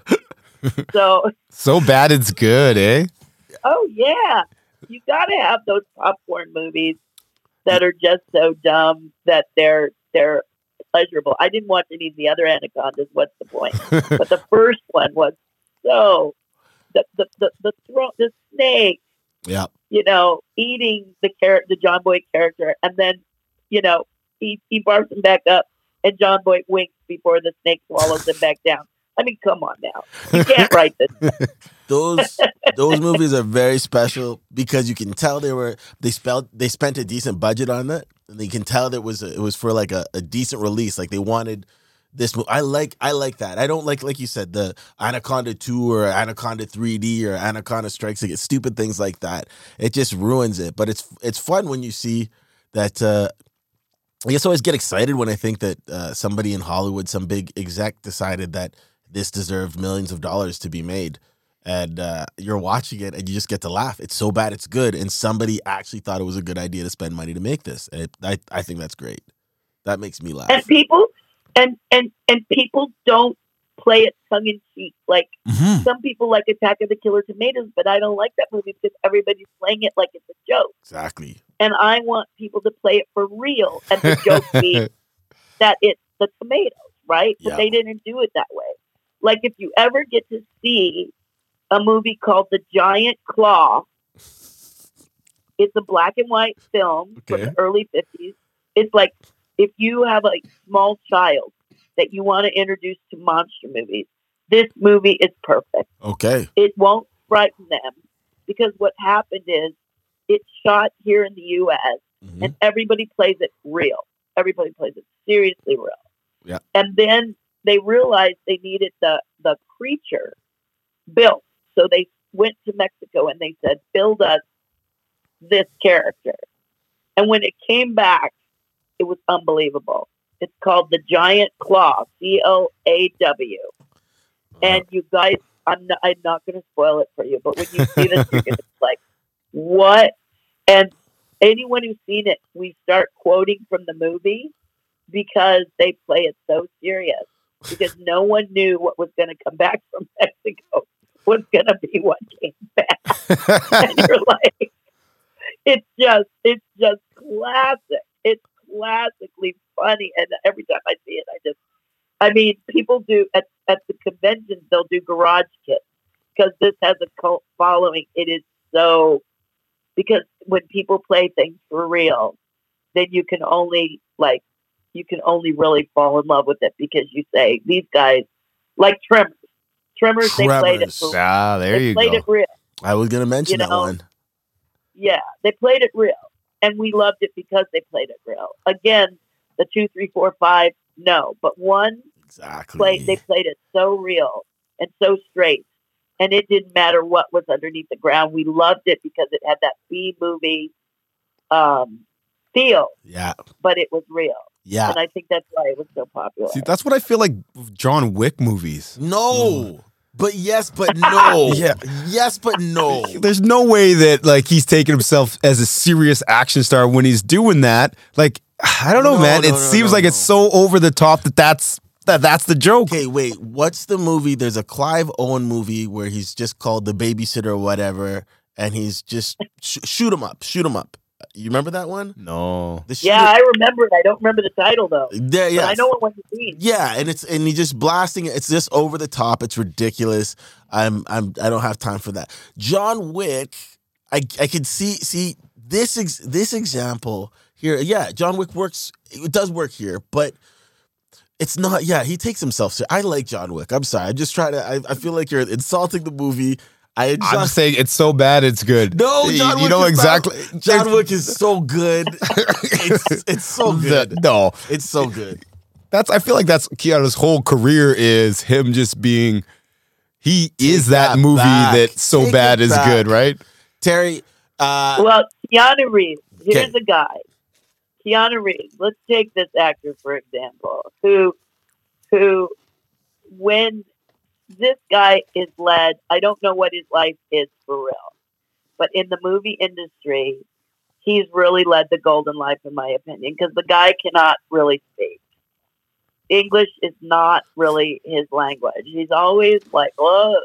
So bad it's good, eh? Oh yeah, you got to have those popcorn movies that are just so dumb that they're pleasurable. I didn't watch any of the other Anacondas. What's the point? But the first one was so the snake, Yeah. eating the John Boyd character, and then he barfs him back up, and John Boyd winks before the snake swallows him back down. I mean, come on now, you can't write this. Those movies are very special because you can tell they spent a decent budget on it, and you can tell that it was for like a decent release. Like they wanted this movie. I like that. I don't like you said, the Anaconda 2 or Anaconda 3D or Anaconda Strikes Again, stupid things like that. It just ruins it. But it's fun when you see that. I guess I always get excited when I think that somebody in Hollywood, some big exec, decided that this deserved millions of dollars to be made. And you're watching it and you just get to laugh. It's so bad it's good. And somebody actually thought it was a good idea to spend money to make this. I think that's great. That makes me laugh. And people and people don't play it tongue in cheek. Like some people like Attack of the Killer Tomatoes, but I don't like that movie because everybody's playing it like it's a joke. Exactly. And I want people to play it for real. And the joke being that it's the tomatoes, right? But they didn't do it that way. Like if you ever get to see a movie called The Giant Claw, it's a black and white film from the early 50s. It's like if you have a small child that you want to introduce to monster movies, this movie is perfect. Okay. It won't frighten them because what happened is it's shot here in the U.S. and everybody plays it real. Everybody plays it seriously real. Yeah. And then they realized they needed the creature built. So they went to Mexico and they said, "Build us this character." And when it came back, it was unbelievable. It's called The Giant Claw, CLAW. And you guys, I'm not going to spoil it for you, but when you see this, you're going to be like, what? And anyone who's seen it, we start quoting from the movie because they play it so serious. Because no one knew what was going to come back from Mexico was going to be what came back. And you're like, it's just classic. It's classically funny. And every time I see it, people do at the conventions, they'll do garage kits because this has a cult following. It is so, because when people play things for real, then you can only like you can only really fall in love with it because you say these guys like Tremors. Tremors, they played it for Ah, there they you played go. it real. I was gonna mention You that know, one. Yeah, they played it real, and we loved it because they played it real. Again, the 2, 3, 4, 5, no, but one Exactly. they played it so real and so straight, and it didn't matter what was underneath the ground. We loved it because it had that B movie feel, Yeah. but it was real, Yeah. and I think that's why it was so popular. See, that's what I feel like with John Wick movies. No. But yes, but no. Yeah. Yes, but no. There's no way that like he's taking himself as a serious action star when he's doing that. Like, I don't know, No, man. no, It no, seems no, like no. it's so over the top that's the joke. Okay, wait. What's the movie? There's a Clive Owen movie where he's just called The Babysitter or whatever, and he's just shoot him up. You remember that one? No. The shoot Yeah, I remember it. I don't remember the title though. There, But yes. I know what one you mean. Yeah, and he's just blasting it. It's just over the top. It's ridiculous. I don't have time for that. John Wick, I could see this example here. Yeah, John Wick works. It does work here, but it's not. Yeah, he takes himself serious. I like John Wick. I'm sorry. I'm just trying to. I feel like you're insulting the movie. I'm saying it's so bad it's good. No, John Wick. You know is exactly. Not, John Wick is so good. It's so good. No. It's so good. I feel like that's Keanu's whole career is him just being he is that that movie back. that's so Take bad it is back. good, right? Terry. Well, Keanu Reeves. Here's Okay. a guy. Keanu Reeves. Let's take this actor for example, who when this guy is led, I don't know what his life is for real, but in the movie industry, he's really led the golden life, in my opinion, because the guy cannot really speak. English is not really his language. He's always like,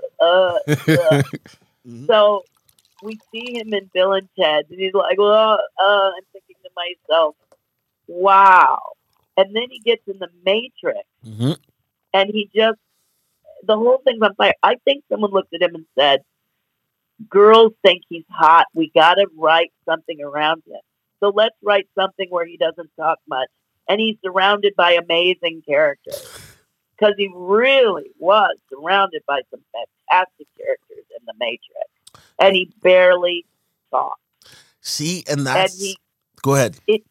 Mhm. So we see him in Bill and Ted, and he's like, I'm thinking to myself, wow. And then he gets in the Matrix, Mhm. and he just, the whole thing's on fire. I think someone looked at him and said, girls think he's hot. We got to write something around him. So let's write something where he doesn't talk much. And he's surrounded by amazing characters. Because he really was surrounded by some fantastic characters in the Matrix. And he barely talked. See, and And that's. Go ahead. it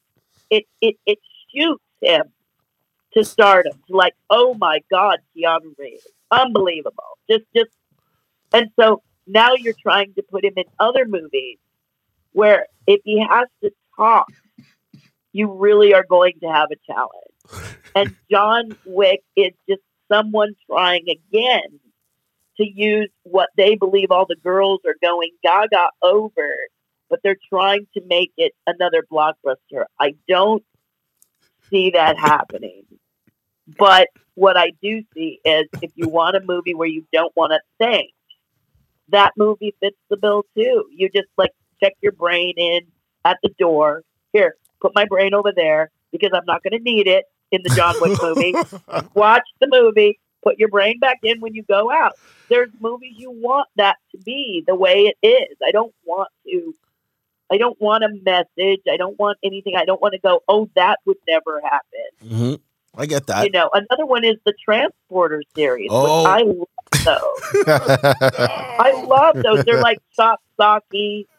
shoots him to stardom. Like, oh my God, Keanu Reeves. Unbelievable. Just and so now you're trying to put him in other movies where if he has to talk, you really are going to have a challenge. And John Wick is just someone trying again to use what they believe all the girls are going gaga over, but they're trying to make it another blockbuster. I don't see that happening. But what I do see is if you want a movie where you don't want to think, that movie fits the bill too. You just like check your brain in at the door. Here, put my brain over there because I'm not going to need it in the John Wick movie. Watch the movie, put your brain back in when you go out. There's movies you want that to be the way it is. I don't want a message. I don't want anything. I don't want to go, oh, that would never happen. Mm-hmm. I get that. You know, another one is the Transporter series. Oh. Which I love those. I love those. They're like chop sake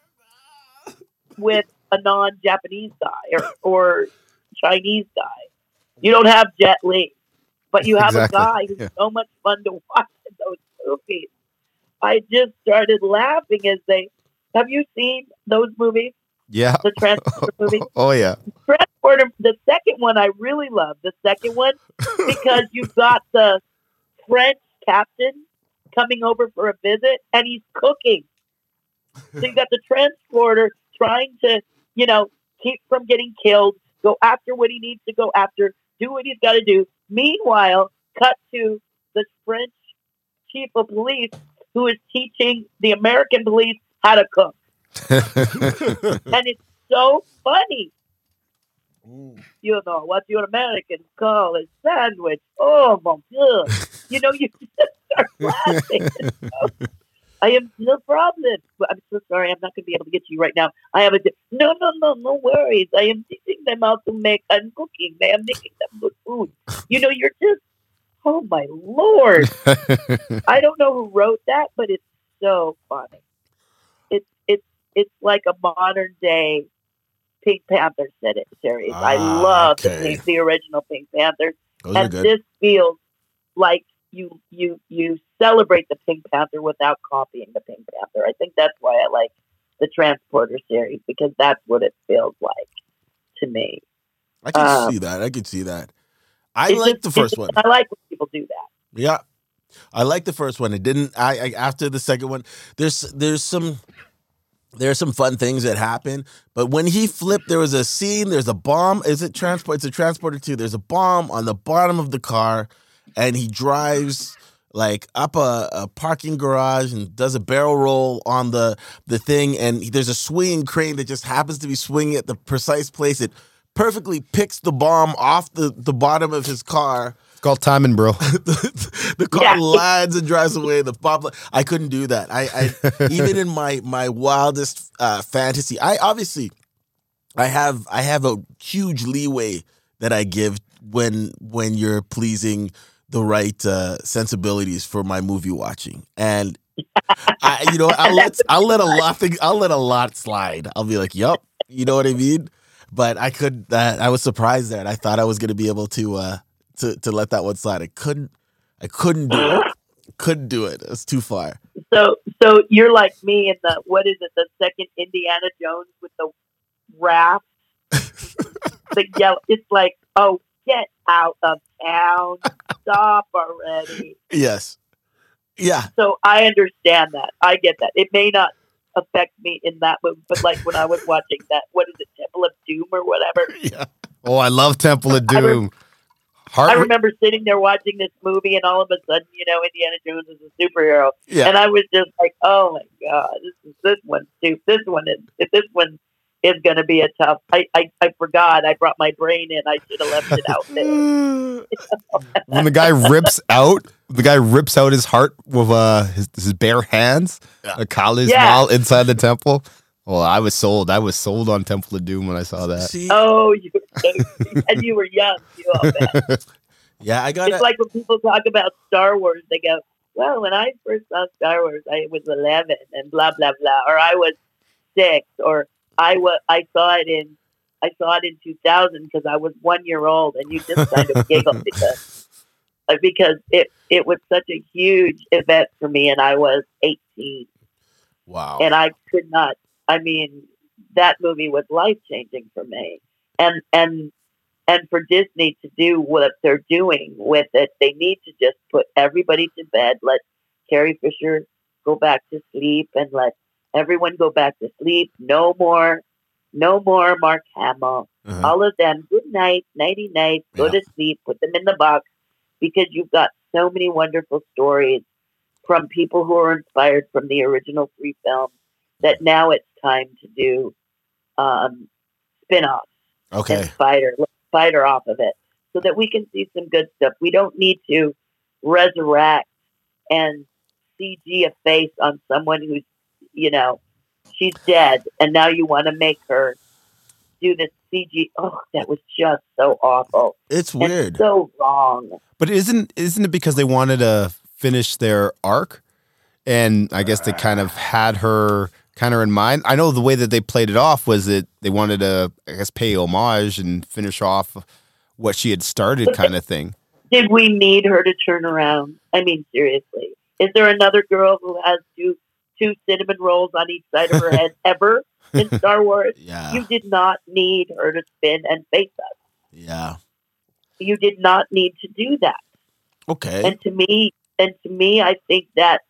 with a non-Japanese guy or Chinese guy. You don't have Jet Li, but you have Exactly. a guy who's so much fun to watch in those movies. I just started laughing as have you seen those movies? Yeah. The Transporter movies? Oh yeah. Transporter, the second one I really love. The second one because you've got the French captain coming over for a visit and he's cooking. So you got the Transporter trying to, keep from getting killed, go after what he needs to go after, do what he's got to do. Meanwhile, cut to the French chief of police who is teaching the American police how to cook. And it's so funny. You know what you Americans call a sandwich. Oh my God. You just start laughing. I am no problem. I'm so sorry. I'm not going to be able to get to you right now. I have a no worries. I am teaching them how to make and cooking. I am making them good food. You know, you're just oh my lord. I don't know who wrote that, but it's so funny. It's like a modern day Pink Panther series. I love the original Pink Panthers, Those are and good. this feels like you celebrate the Pink Panther without copying the Pink Panther. I think that's why I like the Transporter series because that's what it feels like to me. I can see that. I can see that. I like the first one. I like when people do that. Yeah, I like the first one. It didn't. I after the second one, there's some fun things that happen. But when he flipped, there was a scene. There's a bomb. Is it transport? It's a transporter too. There's a bomb on the bottom of the car, and he drives like up a parking garage and does a barrel roll on the thing. And there's a swinging crane that just happens to be swinging at the precise place. It perfectly picks the bomb off the bottom of his car. It's called timing, bro. The car lands and drives away. The bomb. I couldn't do that. I even in my wildest fantasy. I have a huge leeway that I give when you're pleasing the right sensibilities for my movie watching, and I'll let a lot slide. I'll be like, "Yup," you know what I mean. But I was surprised there, and I thought I was going to be able to let that one slide. I couldn't do it. Couldn't do it. It was too far. So you're like me in what is it? The second Indiana Jones with the raft, the yellow. It's like, oh, get out of town! Stop already. Yes. Yeah. So I understand that. I get that. It may not affect me in that movie, but like when I was watching that, what is it, Temple of Doom or whatever? Yeah. Oh, I love Temple of Doom. I remember sitting there watching this movie, and all of a sudden, Indiana Jones is a superhero, and I was just like, "Oh my god, this one's stupid. This one is going to be a tough." I forgot. I brought my brain in. I should have left it out there. When the guy rips out his heart with his bare hands, Kali's Mal inside the temple. Well, I was sold. I was sold on Temple of Doom when I saw that. Oh, and you were young too. I'll bet. Yeah, I got it. It's like when people talk about Star Wars, they go, "Well, when I first saw Star Wars, I was 11 and blah blah blah," or "I was 6," or I saw it in 2000 because I was 1 year old," and you just kind of giggle because it was such a huge event for me, and I was 18. Wow. And I could not. I mean, that movie was life changing for me, and for Disney to do what they're doing with it, they need to just put everybody to bed, let Carrie Fisher go back to sleep, and let everyone go back to sleep. No more Mark Hamill. Uh-huh. All of them, good night, nighty night, go to sleep, put them in the box, because you've got so many wonderful stories from people who are inspired from the original 3 films that now it's time to do spin-offs. Okay. And fighter off of it so that we can see some good stuff. We don't need to resurrect and CG a face on someone who's, she's dead, and now you want to make her do this CG. Oh, that was just so awful. It's weird. And so wrong. But isn't it because they wanted to finish their arc? And I guess they kind of had her in mind. I know the way that they played it off was that they wanted to, I guess, pay homage and finish off what she had started, kind of thing. Did we need her to turn around? I mean, seriously. Is there another girl who has two cinnamon rolls on each side of her head ever in Star Wars? Yeah. You did not need her to spin and face us. Yeah. You did not need to do that. Okay. And to me, I think that's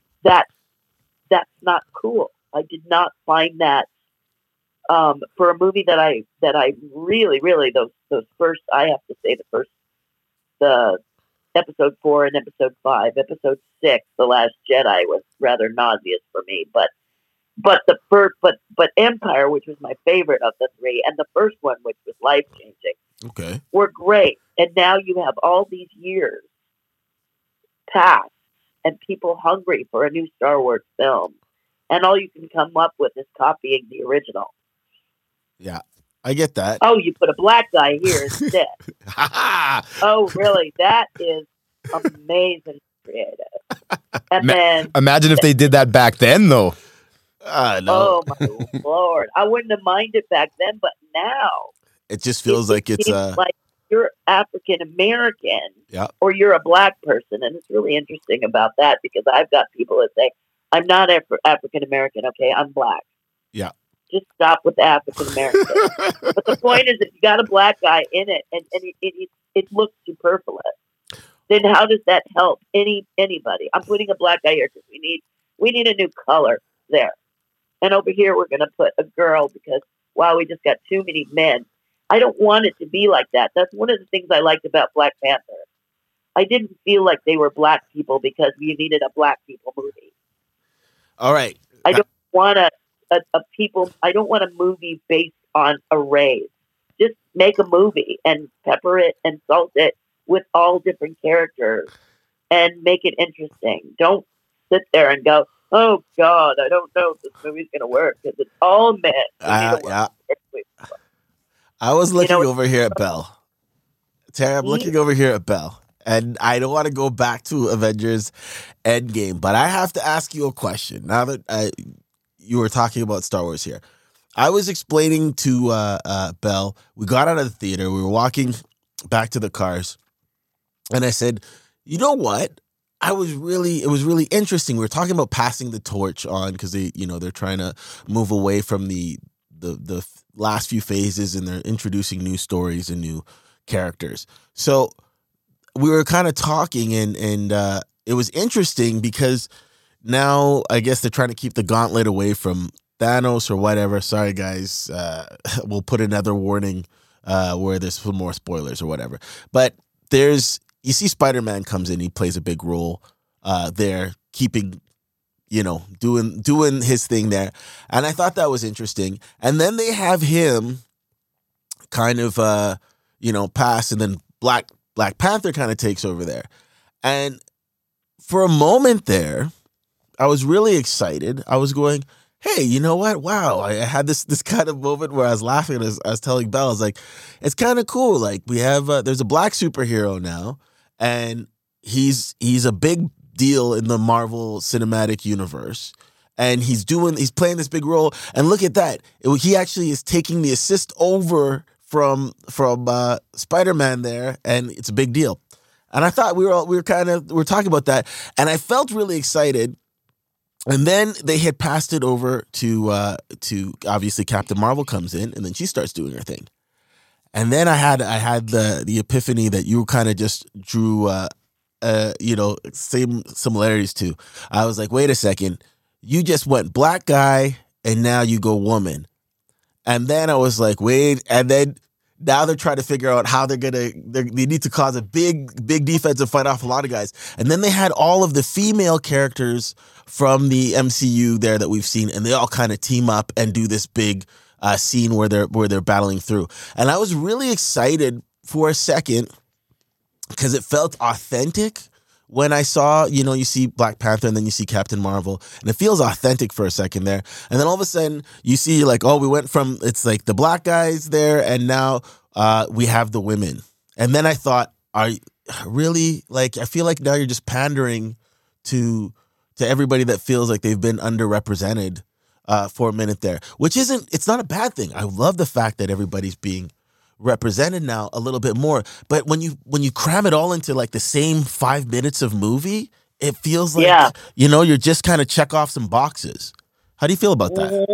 not cool. I did not find that for a movie that I really, really those first, I have to say the episode 4 and episode 5, episode 6, The Last Jedi was rather nauseous for me, but Empire, which was my favorite of the 3, and the first one, which was life changing, okay, were great. And now you have all these years passed and people hungry for a new Star Wars film. And all you can come up with is copying the original. Yeah, I get that. Oh, you put a black guy here instead. Oh, really? That is amazing creative. And then, Imagine if they did that back then, though. No. oh my Lord, I wouldn't have minded back then, but now It just feels like it's seems like you're African American, yeah. or you're a black person, and it's really interesting about that because I've got people that say I'm not African American. Okay, I'm black. Yeah. Just stop with the African American. But the point is, if you got a black guy in it and it looks superfluous, then how does that help anybody? I'm putting a black guy here because we need a new color there, and over here we're going to put a girl because wow, we just got too many men. I don't want it to be like that. That's one of the things I liked about Black Panther. I didn't feel like they were black people because we needed a black people movie. All right. I don't want I don't want a movie based on a race. Just make a movie and pepper it and salt it with all different characters and make it interesting. Don't sit there and go, oh God, I don't know if this movie's going to work because it's all men. Yeah. I was looking over here at Belle. Terry, I'm looking over here at Belle. And I don't want to go back to Avengers Endgame, but I have to ask you a question. Now that you were talking about Star Wars here. I was explaining to Belle, we got out of the theater, we were walking back to the cars, and I said, you know what? It was really interesting. We were talking about passing the torch on because they're trying to move away from the last few phases and they're introducing new stories and new characters. So we were kind of talking and it was interesting because now I guess they're trying to keep the gauntlet away from Thanos or whatever. Sorry guys, we'll put another warning where there's some more spoilers or whatever. But you see Spider-Man comes in, he plays a big role there, keeping doing his thing there. And I thought that was interesting. And then they have him kind of, pass, and then Black Panther kind of takes over there. And for a moment there, I was really excited. I was going, hey, you know what? Wow. I had this kind of moment where I was laughing. I was telling Belle, I was like, it's kind of cool. Like we have, there's a black superhero now, and he's a big deal in the Marvel Cinematic Universe, and he's playing this big role. And look at that, he actually is taking the assist over from Spider-Man there, and it's a big deal. And I thought we were talking about that, and I felt really excited. And then they had passed it over to obviously Captain Marvel comes in, and then she starts doing her thing. And then I had the epiphany that you kind of just drew same similarities to. I was like, wait a second, you just went black guy and now you go woman. And then I was like, wait, and then now they're trying to figure out how they need to cause a big defensive fight off a lot of guys. And then they had all of the female characters from the MCU there that we've seen, and they all kind of team up and do this big scene where they're battling through. And I was really excited for a second because it felt authentic when I saw, you see Black Panther and then you see Captain Marvel, and it feels authentic for a second there. And then all of a sudden you see like, oh, we went from, it's like the black guys there, and now we have the women. And then I thought, are you really, like, I feel like now you're just pandering to everybody that feels like they've been underrepresented for a minute there, which it's not a bad thing. I love the fact that everybody's being represented now a little bit more. But when you cram it all into like the same 5 minutes of movie, it feels like, you're just kind of check off some boxes. How do you feel about that?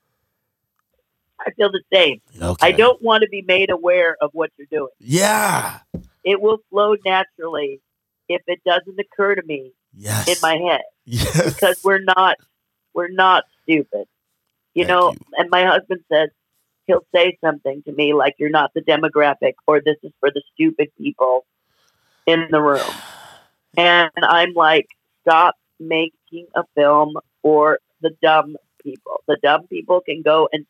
I feel the same. Okay. I don't want to be made aware of what you're doing. Yeah. It will flow naturally if it doesn't occur to me in my head. Yes. Because we're not stupid. And my husband says, he'll say something to me like, you're not the demographic, or this is for the stupid people in the room. And I'm like, stop making a film for the dumb people. The dumb people can go and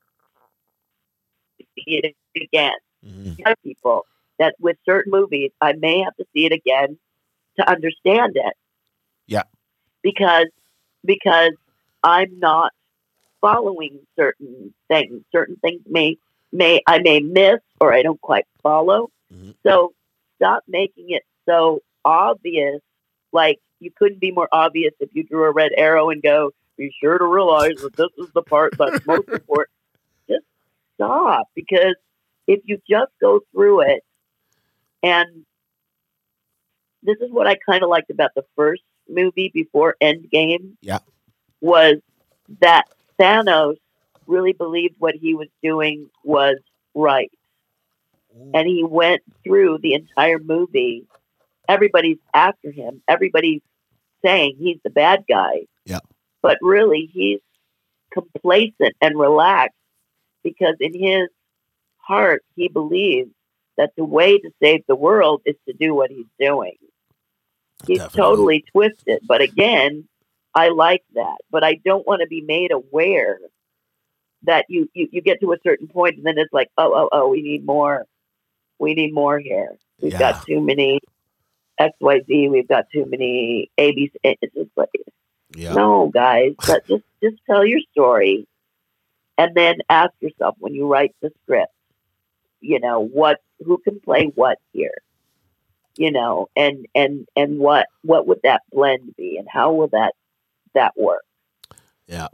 see it again. Mm-hmm. People that with certain movies, I may have to see it again to understand it. Yeah. because because I'm not following certain things. Certain things I may miss or I don't quite follow. Mhm. So stop making it so obvious. Like you couldn't be more obvious if you drew a red arrow and go, be sure to realize that this is the part that's most important. Just stop, because if you just go through it, and this is what I kind of liked about the first movie before Endgame, Yeah. was that Thanos really believed what he was doing was right. And he went through the entire movie. Everybody's after him. Everybody's saying he's the bad guy. Yeah. But really, he's complacent and relaxed because in his heart, he believes that the way to save the world is to do what he's doing. He's Definitely. totally twisted. But again, I like that. But I don't want to be made aware that you get to a certain point and then it's like, oh, we need more. We need more here. We've Yeah. got too many XYZ. We've got too many ABC. It's just like, Yeah. no, guys, just tell your story, and then ask yourself when you write the script, who can play what here, and what would that blend be, and how will that work? Yeah.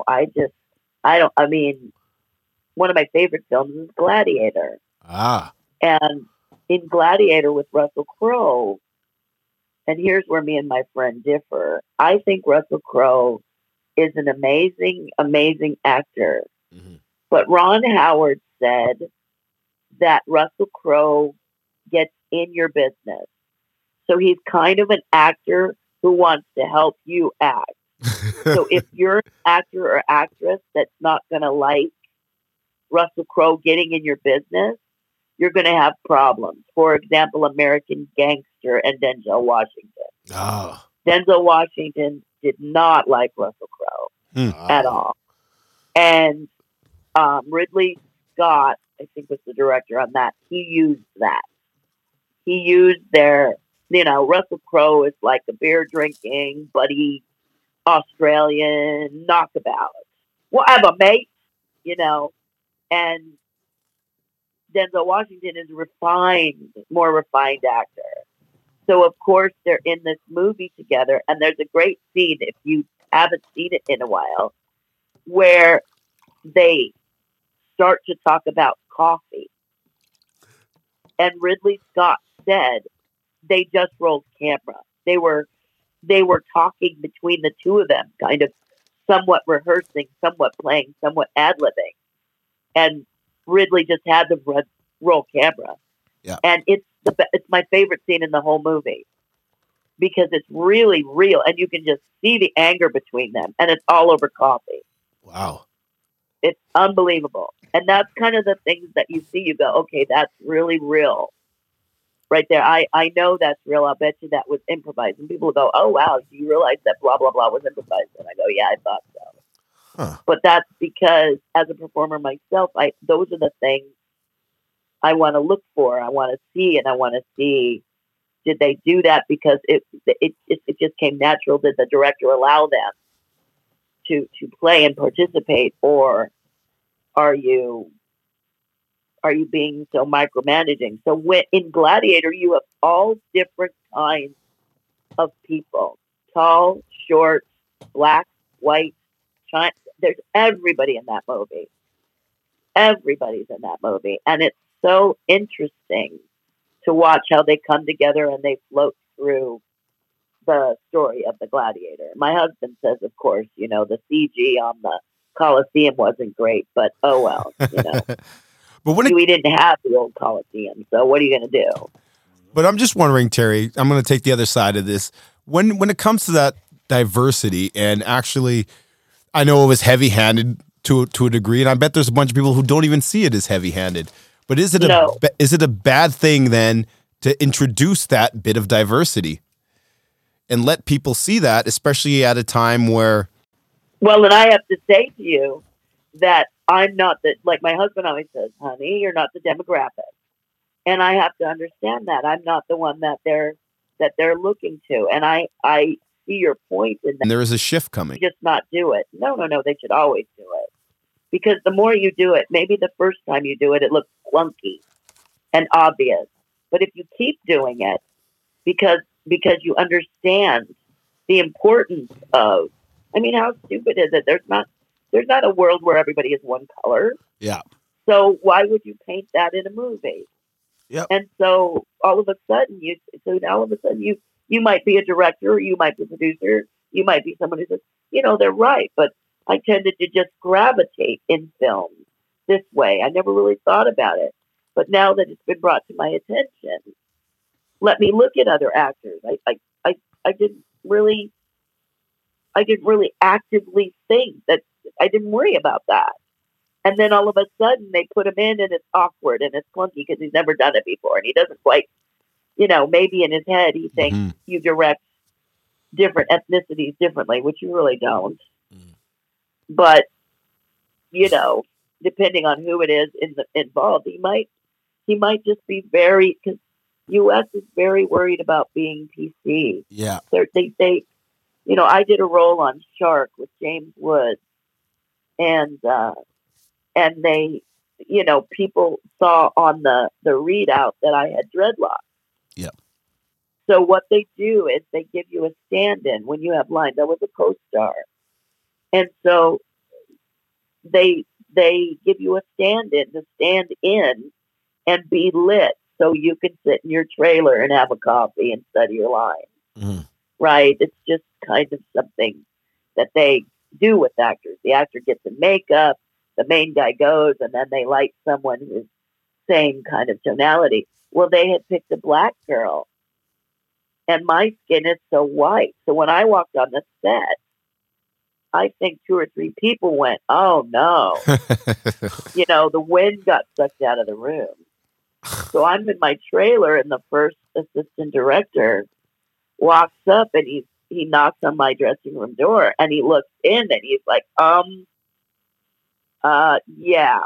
I mean, one of my favorite films is Gladiator. Ah. And in Gladiator with Russell Crowe, and here's where me and my friend differ. I think Russell Crowe is an amazing, amazing actor. Mm-hmm. But Ron Howard said that Russell Crowe gets in your business. So he's kind of an actor who wants to help you act. So if you're an actor or actress that's not going to like Russell Crowe getting in your business, you're going to have problems. For example, American Gangster and Denzel Washington. Oh. Denzel Washington did not like Russell Crowe at all. And Ridley Scott, I think, was the director on that. He used that. He used Russell Crowe is like a beer drinking, buddy, Australian knockabout. Whatever, mate, and Denzel Washington is more refined actor. So, of course, they're in this movie together. And there's a great scene, if you haven't seen it in a while, where they start to talk about coffee. And Ridley Scott said they just rolled camera. They were talking between the two of them, kind of somewhat rehearsing, somewhat playing, somewhat ad-libbing. And Ridley just had them roll camera. Yeah. And it's my favorite scene in the whole movie because it's really real and you can just see the anger between them, and it's all over coffee. Wow. It's unbelievable. And that's kind of the things that you see, you go, okay, that's really real. Right there. I know that's real. I'll bet you that was improvised. And people go, oh, wow, do you realize that blah, blah, blah was improvised? And I go, yeah, I thought so. Huh. But that's because as a performer myself, those are the things I want to look for. I want to see, and I want to see, did they do that because it just came natural? Did the director allow them to play and participate, or are you being so micromanaging? So in Gladiator, you have all different kinds of people: tall, short, black, white, China. There's everybody in that movie. Everybody's in that movie, and it's so interesting to watch how they come together and they float through the story of the Gladiator. My husband says, of course, the CG on the Colosseum wasn't great, but oh well, But when we didn't have the old Colosseum, so what are you going to do? But I'm just wondering, Terry, I'm going to take the other side of this. When it comes to that diversity, and actually, I know it was heavy-handed to a degree, and I bet there's a bunch of people who don't even see it as heavy-handed. But is it a bad thing then to introduce that bit of diversity and let people see that, especially at a time where? Well, and I have to say to you that I'm not like my husband always says, honey, you're not the demographic. And I have to understand that I'm not the one that they're looking to. And I see your point in that. And there is a shift coming. Just not do it. No. They should always do it. Because the more you do it, maybe the first time you do it, it looks clunky and obvious. But if you keep doing it, because you understand the importance of, I mean, how stupid is it? There's not a world where everybody is one color. Yeah. So why would you paint that in a movie? Yep. And so all of a sudden you might be a director, or you might be a producer, you might be someone who says, they're right, but I tended to just gravitate in film this way. I never really thought about it. But now that it's been brought to my attention, let me look at other actors. I didn't really actively think that. I didn't worry about that. And then all of a sudden they put him in and it's awkward and it's clunky because he's never done it before. And he doesn't quite, maybe in his head he thinks you direct different ethnicities differently, which you really don't. But, depending on who it is involved, he might just be because U.S. is very worried about being PC. Yeah. They I did a role on Shark with James Woods, and they, people saw on the readout that I had dreadlocks. Yep. So what they do is they give you a stand-in when you have lines. I was a co-star, and so they give you a stand-in to stand in and be lit, so you can sit in your trailer and have a coffee and study your lines. Mm-hmm. Right? It's just kind of something that they do with actors. The actor gets in makeup, the main guy goes, and then they light someone who's same kind of tonality. Well, they had picked a black girl, and my skin is so white. So when I walked on the set, I think 2 or 3 people went, "Oh no!" The wind got sucked out of the room. So I'm in my trailer, and the first assistant director walks up, and he knocks on my dressing room door, and he looks in, and he's like, yeah,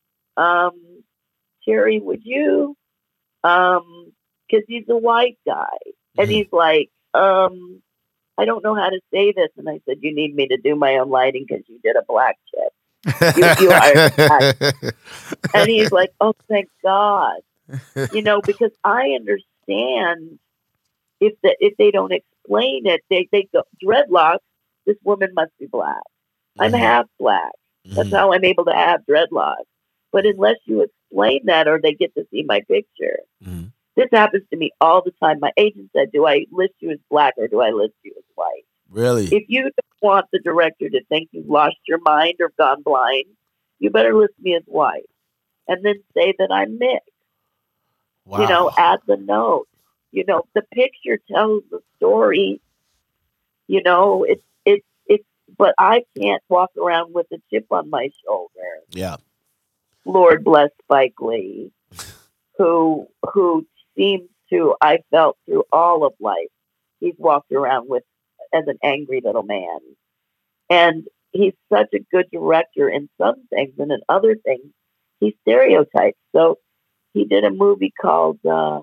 Terry, would you, because he's a white guy, and he's like, I don't know how to say this, and I said, you need me to do my own lighting because you did a black chick. You hired a black. And he's like, oh, thank God, because I understand. If they don't explain it, they go dreadlocks. This woman must be black. I'm half black. That's how I'm able to have dreadlocks. But unless you explain that, or they get to see my picture, this happens to me all the time. My agent said, "Do I list you as black or do I list you as white?" Really? If you don't want the director to think you've lost your mind or gone blind, you better list me as white, and then say that I'm mixed. Wow. Add the note. The picture tells the story. It's. But I can't walk around with a chip on my shoulder. Yeah. Lord bless Spike Lee, who seems to, I felt through all of life, he's walked around with as an angry little man, and he's such a good director in some things, and in other things, he stereotypes. So he did a movie called.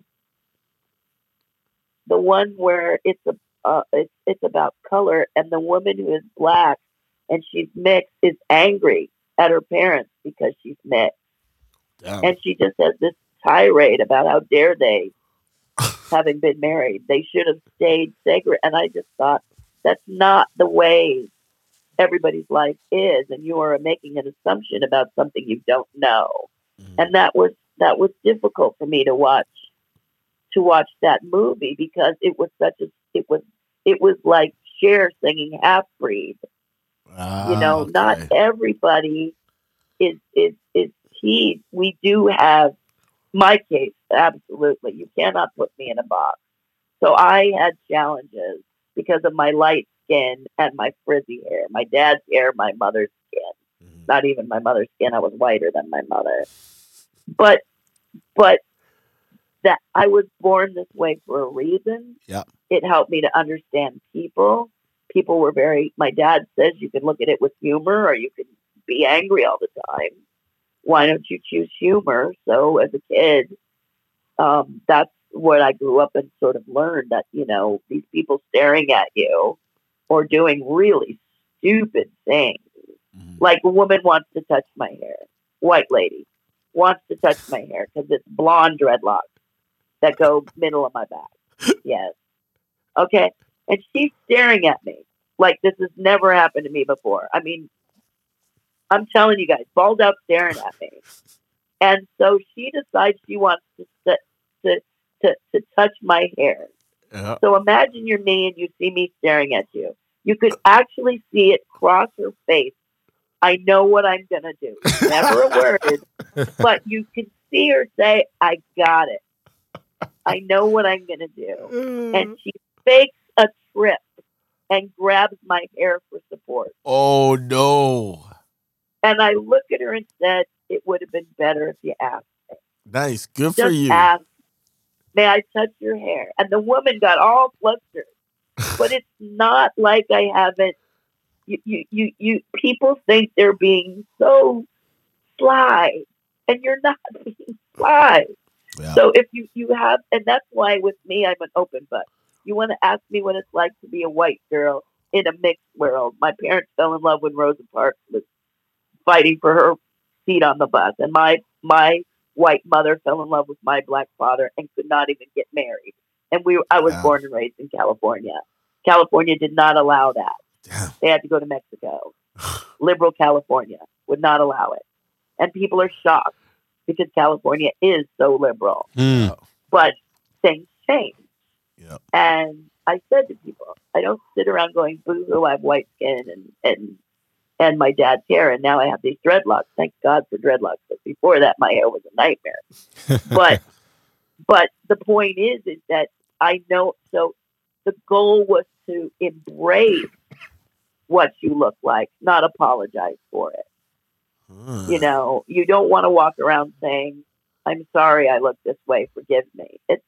The one where it's about color, and the woman who is black and she's mixed is angry at her parents because she's mixed. Damn. And she just has this tirade about how dare they, having been married, they should have stayed sacred. And I just thought, that's not the way everybody's life is, and you are making an assumption about something you don't know. And that was difficult for me to watch that movie, because it was it was like Cher singing Half Breed. Not everybody is he. We do have my case, absolutely. You cannot put me in a box. So I had challenges because of my light skin and my frizzy hair. My dad's hair, my mother's skin. Not even my mother's skin. I was whiter than my mother. But that I was born this way for a reason. Yeah. It helped me to understand people. People were my dad says you can look at it with humor, or you can be angry all the time. Why don't you choose humor? So as a kid, that's what I grew up and sort of learned, that, these people staring at you or doing really stupid things. Like a woman wants to touch my hair. White lady wants to touch my hair because it's blonde dreadlocks that go middle of my back. Yes. Okay. And she's staring at me like this has never happened to me before. I mean, I'm telling you guys, balled out staring at me. And so she decides she wants to touch my hair. Yeah. So imagine you're me and you see me staring at you. You could actually see it cross her face. I know what I'm going to do. Never a word, but you can see her say, I got it. I know what I'm going to do. And she fakes a trip and grabs my hair for support. Oh, no. And I look at her and said, it would have been better if you asked me. Nice. Good for Just you. ask, may I touch your hair? And the woman got all flustered. But it's not like I haven't. You people think they're being so sly, and you're not being sly. Yeah. So if you have, and that's why with me, I'm an open book. You want to ask me what it's like to be a white girl in a mixed world. My parents fell in love when Rosa Parks was fighting for her seat on the bus, and my white mother fell in love with my black father and could not even get married. And I was Wow. born and raised in California. California did not allow that. Damn. They had to go to Mexico. Liberal California would not allow it. And people are shocked because California is so liberal. But things change. Yeah. And I said to people, I don't sit around going, boo-hoo, I have white skin and my dad's hair, and now I have these dreadlocks. Thank God for dreadlocks. But before that, my hair was a nightmare. But the point is that I know, so the goal was to embrace what you look like, not apologize for it. You know, you don't want to walk around saying, I'm sorry I look this way, forgive me. It's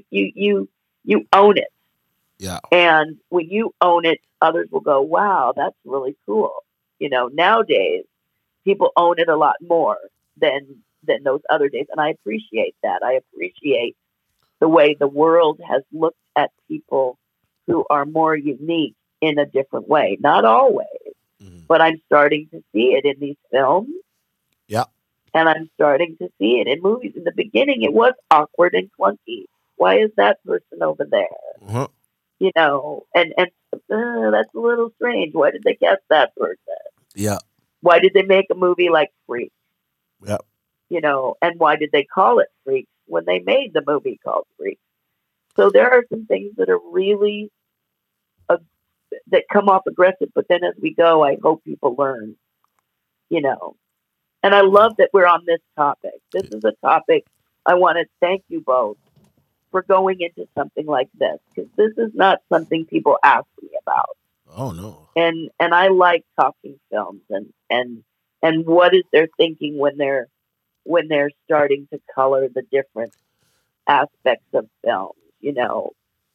you own it. Yeah. And when you own it, others will go, wow, that's really cool. You know, nowadays people own it a lot more than those other days. And I appreciate that. I appreciate the way the world has looked at people who are more unique in a different way. Not always, but I'm starting to see it in these films. Yeah. And I'm starting to see it in movies. In the beginning, it was awkward and clunky. Why is that person over there? Uh-huh. You know, and that's a little strange. Why did they cast that person? Yeah. Why did they make a movie like Freak? Yeah. You know, and why did they call it Freak when they made the movie called Freak? So there are some things that are really that come off aggressive, but then as we go, I hope people learn, you know. And I love that we're on this topic. This is a topic I want to thank you both for going into something like this, because this is not something people ask me about. Oh, no. And I like talking films and what is their thinking when they're starting to color the different aspects of film, you know.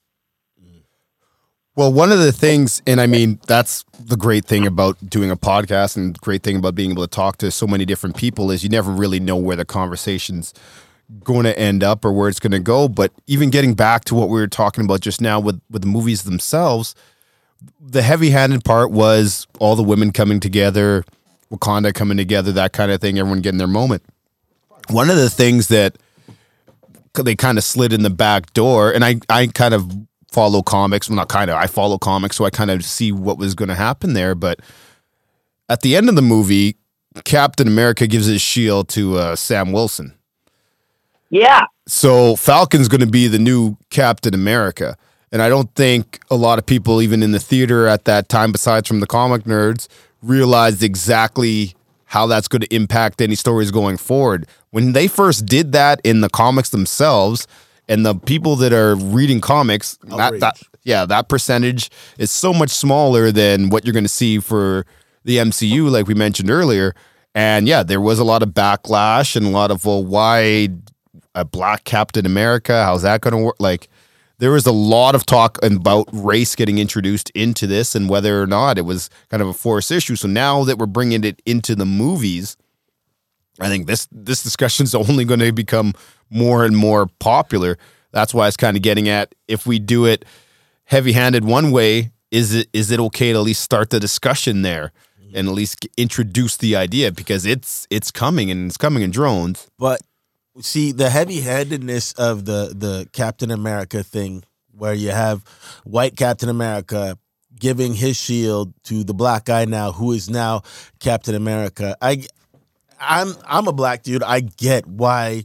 Well, one of the things, and I mean, that's the great thing about doing a podcast and the great thing about being able to talk to so many different people is you never really know where the conversation's going to end up or where it's going to go. But even getting back to what we were talking about just now with the movies themselves, the heavy-handed part was all the women coming together, Wakanda coming together, that kind of thing, everyone getting their moment. One of the things that they kind of slid in the back door, and I kind of follow comics. Well, not kind of. I follow comics, so I kind of see what was going to happen there. But at the end of the movie, Captain America gives his shield to Sam Wilson. Yeah. So Falcon's going to be the new Captain America. And I don't think a lot of people, even in the theater at that time, besides from the comic nerds, realized exactly how that's going to impact any stories going forward. When they first did that in the comics themselves, and the people that are reading comics, that percentage is so much smaller than what you're going to see for the MCU, like we mentioned earlier. And yeah, there was a lot of backlash and a lot of, well, why a black Captain America? How's that going to work? Like, there was a lot of talk about race getting introduced into this and whether or not it was kind of a forced issue. So now that we're bringing it into the movies, I think this discussion is only going to become more and more popular. That's why it's kind of getting at, if we do it heavy-handed one way, is it okay to at least start the discussion there and at least introduce the idea, because it's coming, and it's coming in drones. But see, the heavy-handedness of the Captain America thing, where you have white Captain America giving his shield to the black guy now, who is now Captain America. I'm a black dude. I get why.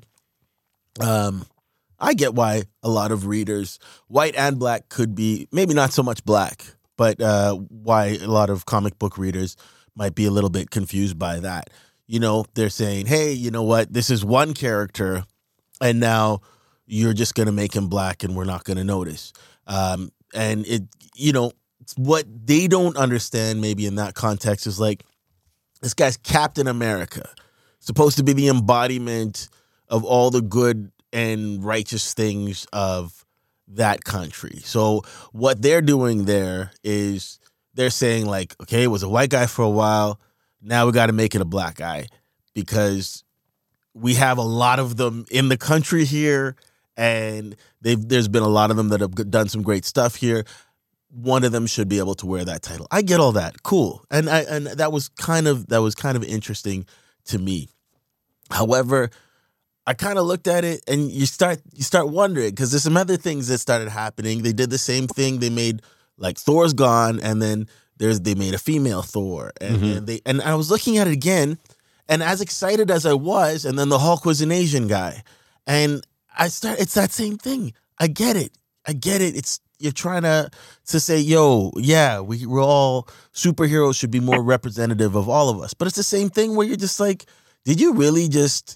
I get why a lot of readers, white and black, could be maybe not so much black, but why a lot of comic book readers might be a little bit confused by that. You know, they're saying, "Hey, you know what? This is one character, and now you're just going to make him black, and we're not going to notice." And it, you know, what they don't understand maybe in that context is like, this guy's Captain America, supposed to be the embodiment of all the good and righteous things of that country. So what they're doing there is they're saying like, okay, it was a white guy for a while. Now we got to make it a black guy, because we have a lot of them in the country here, and there's been a lot of them that have done some great stuff here. One of them should be able to wear that title. I get all that. Cool. And that was kind of interesting to me. However, I kind of looked at it, and you start wondering, because there's some other things that started happening. They did the same thing. They made like Thor's gone, and then they made a female Thor, and I was looking at it again, and as excited as I was, and then the Hulk was an Asian guy, and it's that same thing. I get it. You're trying to say, yo, yeah, we're all superheroes should be more representative of all of us, but it's the same thing where you're just like, did you really just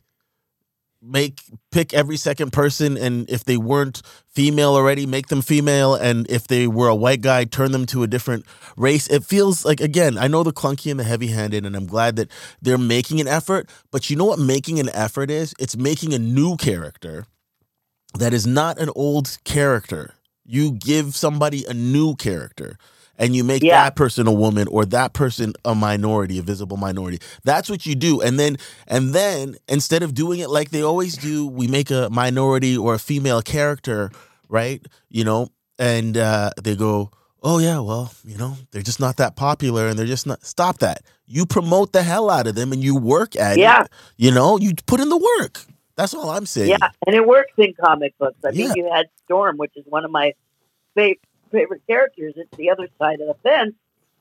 pick every second person, and if they weren't female already, make them female, and if they were a white guy, turn them to a different race? It feels like, again, I know the clunky and the heavy-handed, and I'm glad that they're making an effort, but you know what making an effort is? It's making a new character that is not an old character. You give somebody a new character, and you make that person a woman, or that person a minority, a visible minority. That's what you do. And then instead of doing it like they always do, we make a minority or a female character, right? You know, and they go, oh yeah, well, you know, they're just not that popular, and they're just not. Stop that. You promote the hell out of them, and you work at it. You know, you put in the work. That's all I'm saying. Yeah, and it works in comic books. I think you had Storm, which is one of my favorite characters. It's the other side of the fence.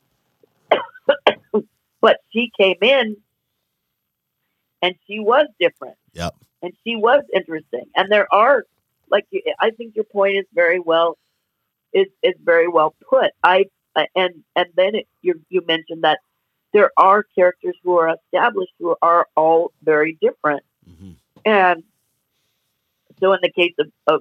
But she came in, and she was different. Yep. And she was interesting. And there are, like, I think your point is very well put. And then you mentioned that there are characters who are established who are all very different. Mm-hmm. And so in the case of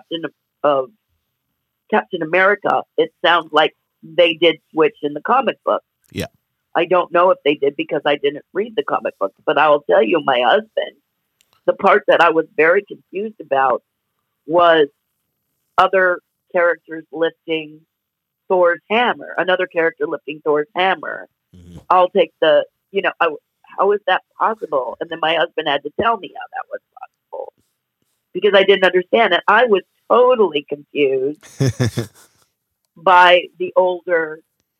Captain America, it sounds like they did switch in the comic book. Yeah. I don't know if they did, because I didn't read the comic books, but I will tell you, my husband, the part that I was very confused about was other characters lifting Thor's hammer, another character lifting Thor's hammer. Mm-hmm. I'll take how is that possible? And then my husband had to tell me how that was possible, because I didn't understand it. I was totally confused by the older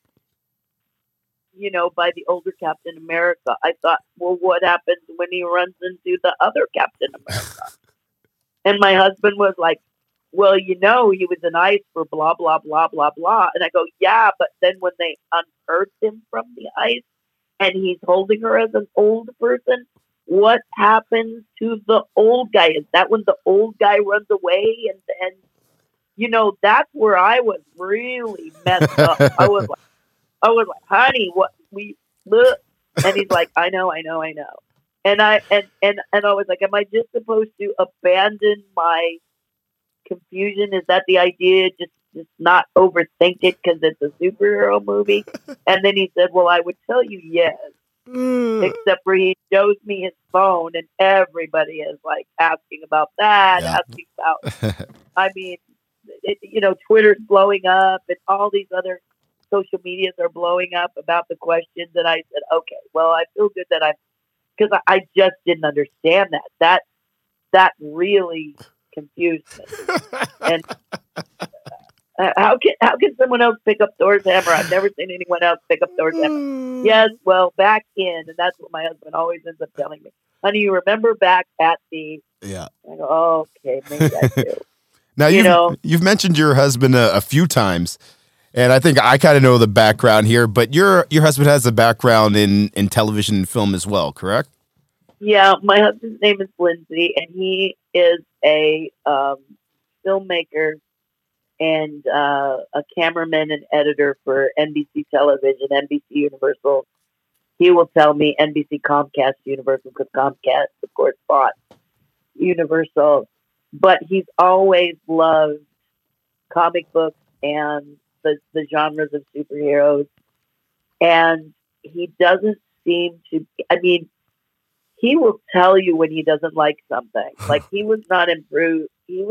Captain America. I thought, well, what happens when he runs into the other Captain America? And my husband was like, well, you know, he was in ice for blah, blah, blah, blah, blah. And I go, yeah, but then when they unearthed him from the ice, and he's holding her as an old person, what happens to the old guy? Is that when the old guy runs away? And you know, that's where I was really messed up. I was like, honey, what we look? And he's like, I know. And I was like, am I just supposed to abandon my confusion? Is that the idea? Just not overthink it because it's a superhero movie? And then he said, well, I would tell you yes, except for he shows me his phone, and everybody is like asking about that, asking about, I mean, Twitter's blowing up, and all these other social medias are blowing up about the questions. And I said, okay, well, I feel good that because I just didn't understand that really confused me. And How can someone else pick up Thor's hammer? I've never seen anyone else pick up Thor's hammer. Yes, well, back in, and that's what my husband always ends up telling me. Honey, you remember back at the? Yeah. I go, oh, okay, maybe I do. Now you've mentioned your husband a few times, and I think I kind of know the background here. But your husband has a background in television and film as well, correct? Yeah, my husband's name is Lindsay, and he is a filmmaker and a cameraman and editor for NBC Television, NBC Universal. He will tell me NBC Comcast Universal because Comcast, of course, bought Universal. But he's always loved comic books and the genres of superheroes. And he doesn't seem to, I mean, he will tell you when he doesn't like something. Like he was not impressed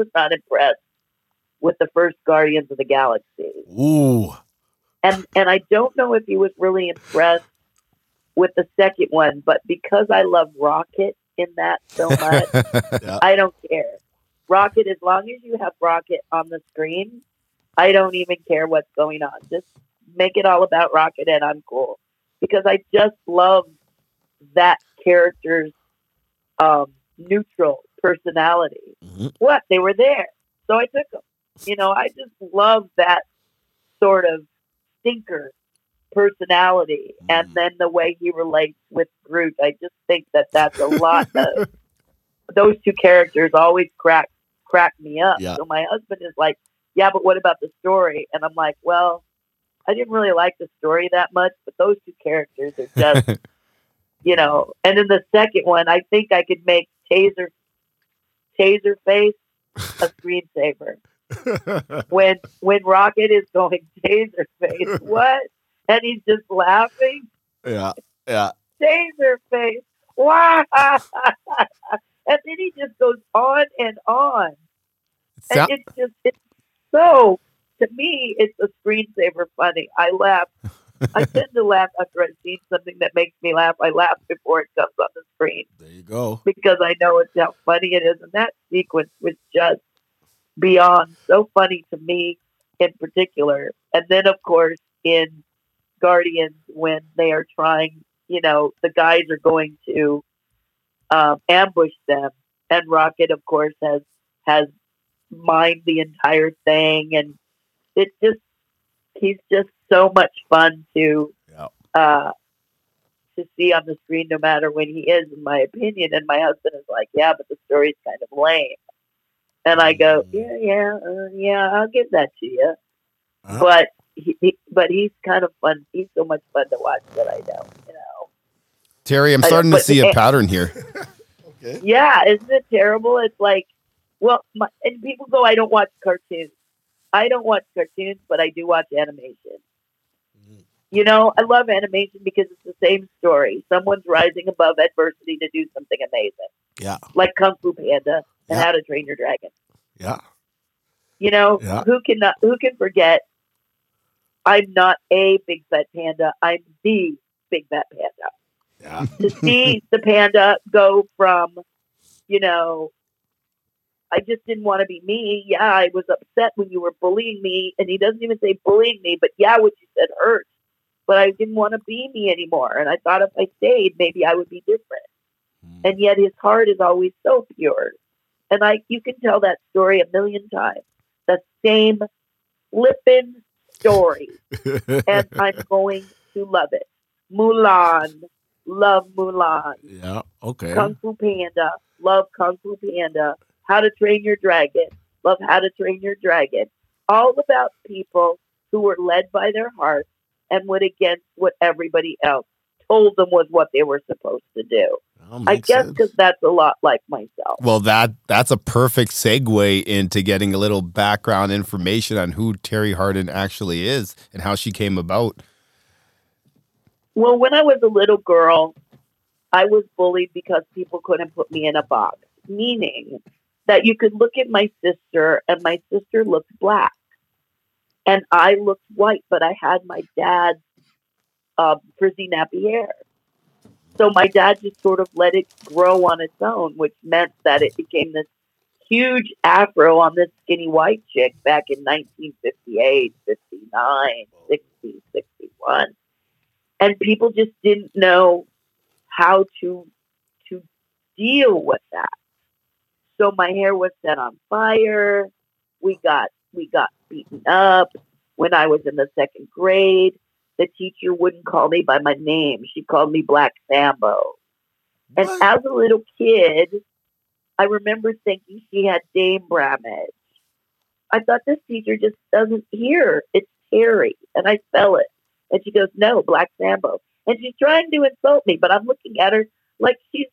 with the first Guardians of the Galaxy. Ooh. And I don't know if he was really impressed with the second one, but because I love Rocket in that so much, Yeah. I don't care. Rocket, as long as you have Rocket on the screen, I don't even care what's going on. Just make it all about Rocket and I'm cool. Because I just love that character's neutral personality. Mm-hmm. What? They were there. So I took them. You know, I just love that sort of stinker personality. And then the way he relates with Groot. I just think that that's a lot of those two characters always crack me up. Yeah. So my husband is like, yeah, but what about the story? And I'm like, well, I didn't really like the story that much, but those two characters are just, you know. And in the second one, I think I could make Taser Face a screensaver. when Rocket is going Taser Face, what? And he's just laughing. Yeah. Yeah. Taser Face. Wow. And then he just goes on and on. And it's so, to me, it's a screensaver funny. I laugh. I tend to laugh after I've seen something that makes me laugh. I laugh before it comes on the screen. There you go. Because I know it's how funny it is. And that sequence was just beyond so funny to me in particular. And then, of course, in Guardians, when they are trying, you know, the guys are going to ambush them, and Rocket, of course, has mined the entire thing, and he's just so much fun to see on the screen, no matter when he is, in my opinion. And my husband is like, yeah, but the story's kind of lame. And I go, yeah, I'll give that to you. But he's kind of fun. He's so much fun to watch that I don't, you know. Terry, I'm starting to see a pattern here. Okay. Yeah, isn't it terrible? It's like, well, and people go, I don't watch cartoons. I don't watch cartoons, but I do watch animation. You know, I love animation because it's the same story. Someone's rising above adversity to do something amazing. Yeah. Like Kung Fu Panda and How to Train Your Dragon. Yeah. You know, who can forget? I'm not a big fat panda. I'm the big fat panda. Yeah. To see the panda go from, you know, I just didn't want to be me. Yeah, I was upset when you were bullying me. And he doesn't even say bullying me, but yeah, what you said hurt. But I didn't want to be me anymore. And I thought if I stayed, maybe I would be different. And yet his heart is always so pure. And you can tell that story a million times. The same flippin' story. And I'm going to love it. Mulan. Love Mulan. Yeah. Okay. Kung Fu Panda. Love Kung Fu Panda. How to Train Your Dragon. Love How to Train Your Dragon. All about people who were led by their heart and went against what everybody else told them was what they were supposed to do. I guess because that's a lot like myself. Well, that's a perfect segue into getting a little background information on who Terry Hardin actually is and how she came about. Well, when I was a little girl, I was bullied because people couldn't put me in a box, meaning that you could look at my sister and my sister looked black and I looked white, but I had my dad's frizzy nappy hair. So my dad just sort of let it grow on its own, which meant that it became this huge afro on this skinny white chick back in 1958, 59, 60, 61. And people just didn't know how to deal with that. So my hair was set on fire. We got beaten up. When I was in the second grade, the teacher wouldn't call me by my name. She called me Black Sambo. And as a little kid, I remember thinking she had Dame Bramage. I thought this teacher just doesn't hear. It's Terry. And I spell it. And she goes, no, Black Sambo. And she's trying to insult me, but I'm looking at her like she's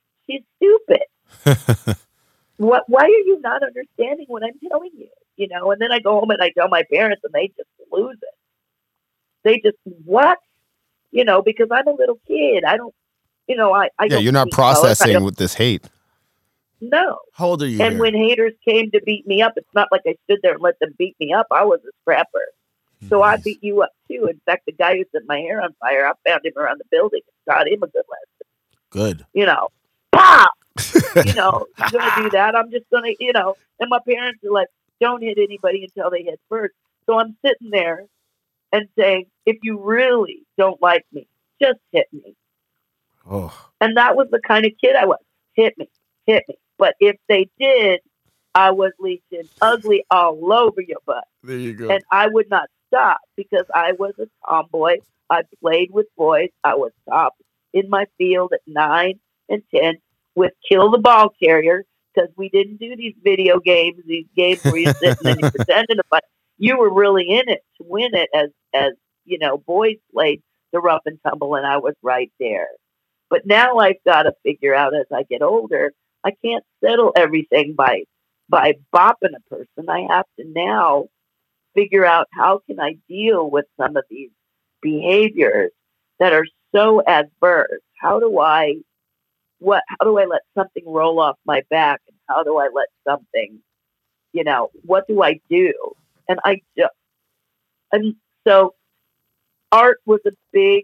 stupid. Why are you not understanding what I'm telling you? You know, and then I go home and I tell my parents and they just lose it. They just, what? You know, because I'm a little kid. I don't, you know, I don't you're not speak color. processing with this hate. No. How old are you? And when haters came to beat me up, it's not like I stood there and let them beat me up. I was a scrapper. So I beat you up too. In fact, the guy who set my hair on fire, I found him around the building and taught him a good lesson. Good. You know, pop! You know, you're going to do that. I'm just going to, you know, and my parents are like, don't hit anybody until they hit first. So I'm sitting there and saying, if you really don't like me, just hit me. Oh. And that was the kind of kid I was. Hit me. But if they did, I was leeching ugly all over your butt. There you go. And I would not stop because I was a tomboy. I played with boys. I was top in my field at 9 and 10 with Kill the Ball Carrier because we didn't do these video games, these games where you're sitting and you're pretending to fight. You were really in it to win it as you know, boys played the rough and tumble and I was right there. But now I've got to figure out as I get older, I can't settle everything by bopping a person. I have to now figure out how can I deal with some of these behaviors that are so adverse. How do I let something roll off my back, and how do I let something, you know, what do I do? And so art was a big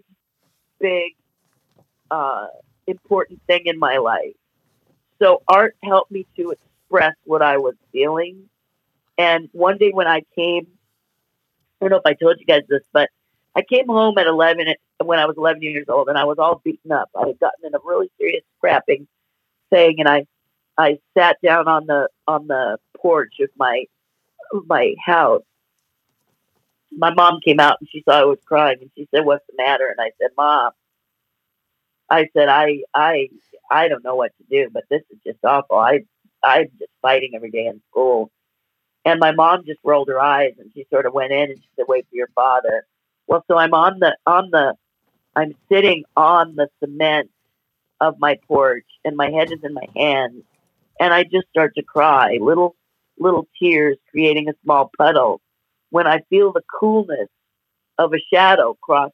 important thing in my life. So art helped me to express what I was feeling. And one day when I came, I don't know if I told you guys this, but I came home at 11 when I was 11 years old, and I was all beaten up. I had gotten in a really serious scrapping thing, and I sat down on the porch of my house. My mom came out and she saw I was crying, and she said, "What's the matter?" And I said, "Mom," I said, I don't know what to do, but this is just awful. I'm just fighting every day in school." And my mom just rolled her eyes and she sort of went in and she said, "Wait for your father." Well, so I'm sitting on the cement of my porch and my head is in my hands and I just start to cry, little tears creating a small puddle when I feel the coolness of a shadow come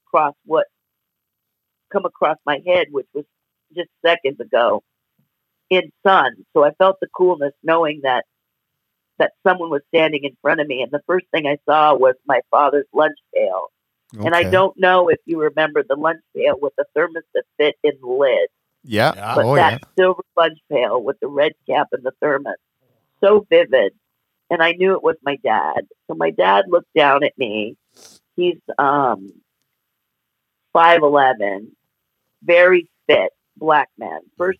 across my head, which was just seconds ago in sun. So I felt the coolness knowing that someone was standing in front of me. And the first thing I saw was my father's lunch pail. Okay. And I don't know if you remember the lunch pail with the thermos that fit in the lid. Yeah. But that silver lunch pail with the red cap and the thermos. So vivid. And I knew it was my dad. So my dad looked down at me. He's 5'11", very fit, black man, first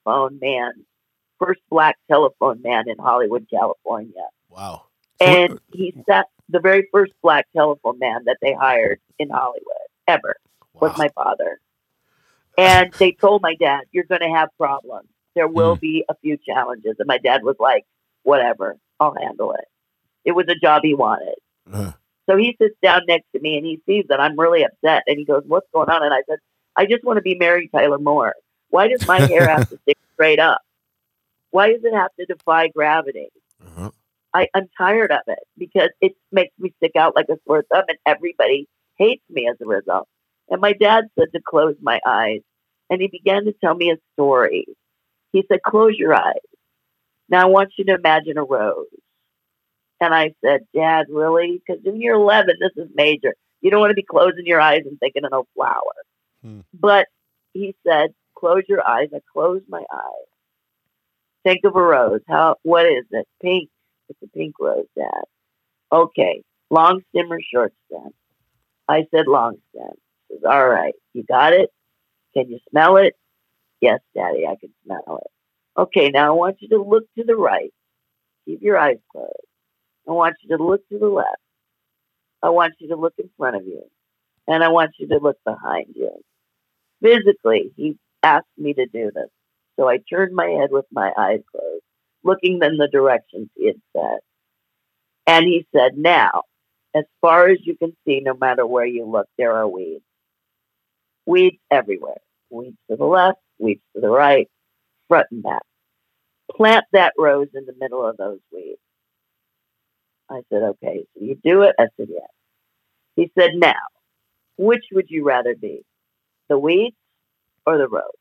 black telephone man in Hollywood, California. Wow. And he's the very first black telephone man that they hired in Hollywood ever was my father. And they told my dad, "You're going to have problems. There will be a few challenges." And my dad was like, "Whatever, I'll handle it." It was a job he wanted. So he sits down next to me and he sees that I'm really upset. And he goes, "What's going on?" And I said, "I just want to be Mary Tyler Moore. Why does my hair have to stick straight up? Why does it have to defy gravity? I'm tired of it because it makes me stick out like a sore thumb and everybody hates me as a result." And my dad said to close my eyes and he began to tell me a story. He said, "Close your eyes. Now I want you to imagine a rose." And I said, "Dad, really? Because when you're 11, this is major. You don't want to be closing your eyes and thinking of no flower." But he said, "Close your eyes." I closed my eyes. Think of a rose. What is it? Pink. It's a pink rose, Dad. Okay. Long stem or short stem? I said long stem. He says, all right. You got it? Can you smell it? Yes, Daddy, I can smell it. Okay, now I want you to look to the right. Keep your eyes closed. I want you to look to the left. I want you to look in front of you. And I want you to look behind you. Physically, he asked me to do this. So I turned my head with my eyes closed, looking in the directions he had said. And he said, now, as far as you can see, no matter where you look, there are weeds. Weeds everywhere. Weeds to the left, weeds to the right, front and back. Plant that rose in the middle of those weeds. I said, okay, so you do it? I said, yes. He said, now, which would you rather be, the weeds or the rose?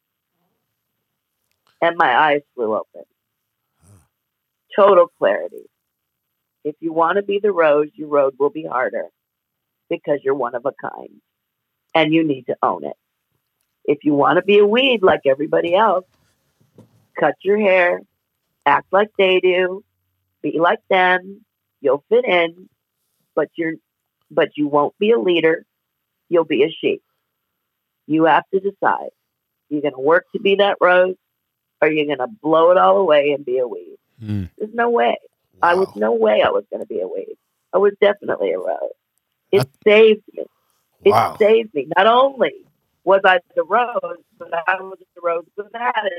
And my eyes flew open. Total clarity. If you want to be the rose, your road will be harder because you're one of a kind and you need to own it. If you want to be a weed like everybody else, cut your hair, act like they do, be like them, you'll fit in, but you won't be a leader, you'll be a sheep. You have to decide. You're going to work to be that rose, or you're going to blow it all away and be a weed. There's no way. Wow. I was going to be a weed. I was definitely a rose. It saved me. Wow. It saved me. Not only was I the rose, but I was the rose with attitude.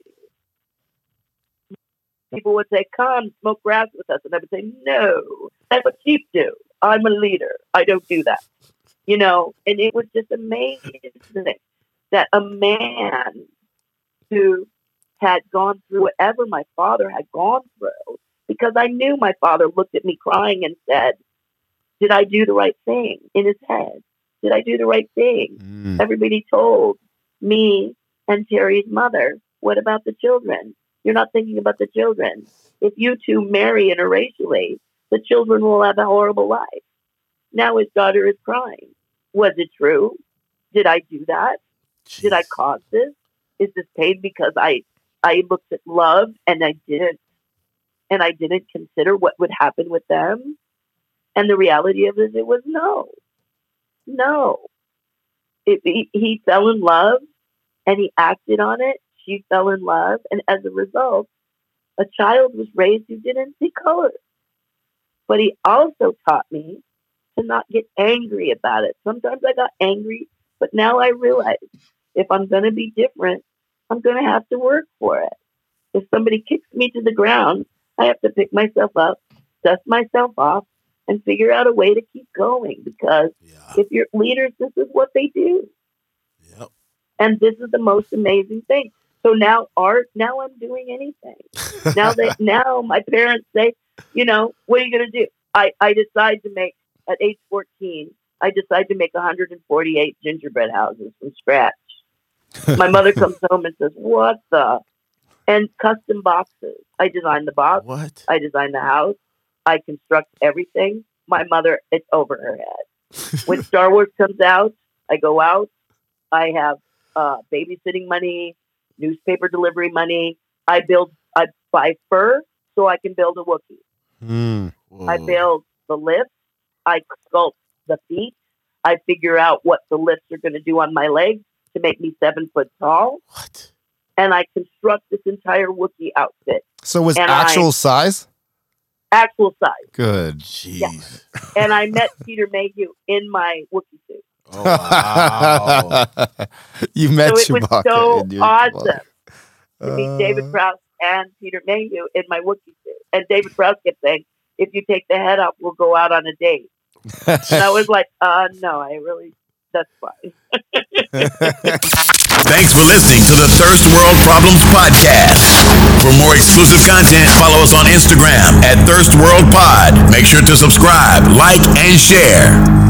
People would say, come, smoke grass with us. And I would say, no, that's what sheep do. I'm a leader. I don't do that. You know, and it was just amazing that a man who had gone through whatever my father had gone through, because I knew my father looked at me crying and said, did I do the right thing in his head? Did I do the right thing? Everybody told me and Terry's mother, what about the children? You're not thinking about the children. If you two marry interracially, the children will have a horrible life. Now his daughter is crying. Was it true? Did I do that? Jeez. Did I cause this? Is this pain because I looked at love and I didn't consider what would happen with them? And the reality of it was no. He fell in love and he acted on it. She fell in love. And as a result, a child was raised who didn't see color. But he also taught me to not get angry about it. Sometimes I got angry, but now I realize if I'm going to be different, I'm going to have to work for it. If somebody kicks me to the ground, I have to pick myself up, dust myself off, and figure out a way to keep going. Because if you're leaders, this is what they do. Yep. And this is the most amazing thing. So now I'm doing anything. Now my parents say, you know, what are you going to do? I decide to make, at age 14, I decide to make 148 gingerbread houses from scratch. My mother comes home and says, what the? And custom boxes. I designed the box. What? I designed the house. I construct everything. My mother, it's over her head. When Star Wars comes out, I go out. I have babysitting money, newspaper delivery money. I buy fur so I can build a Wookiee. I build the lifts. I sculpt the feet. I figure out what the lifts are going to do on my legs to make me 7 foot tall. What? And I construct this entire Wookiee outfit. So was And actual size? Actual size. Good. Jeez. Yeah. And I met Peter Mayhew in my Wookiee suit. Oh, wow. You met So it was Chewbacca. so in your awesome to meet David Prowse and Peter Mayhew in my Wookiee suit. And David Prowse kept saying, if you take the head off, we'll go out on a date. And I was like, no, that's fine. Thanks for listening to the Thirst World Problems Podcast. For more exclusive content, follow us on Instagram at Thirst World Pod. Make sure to subscribe, like, and share.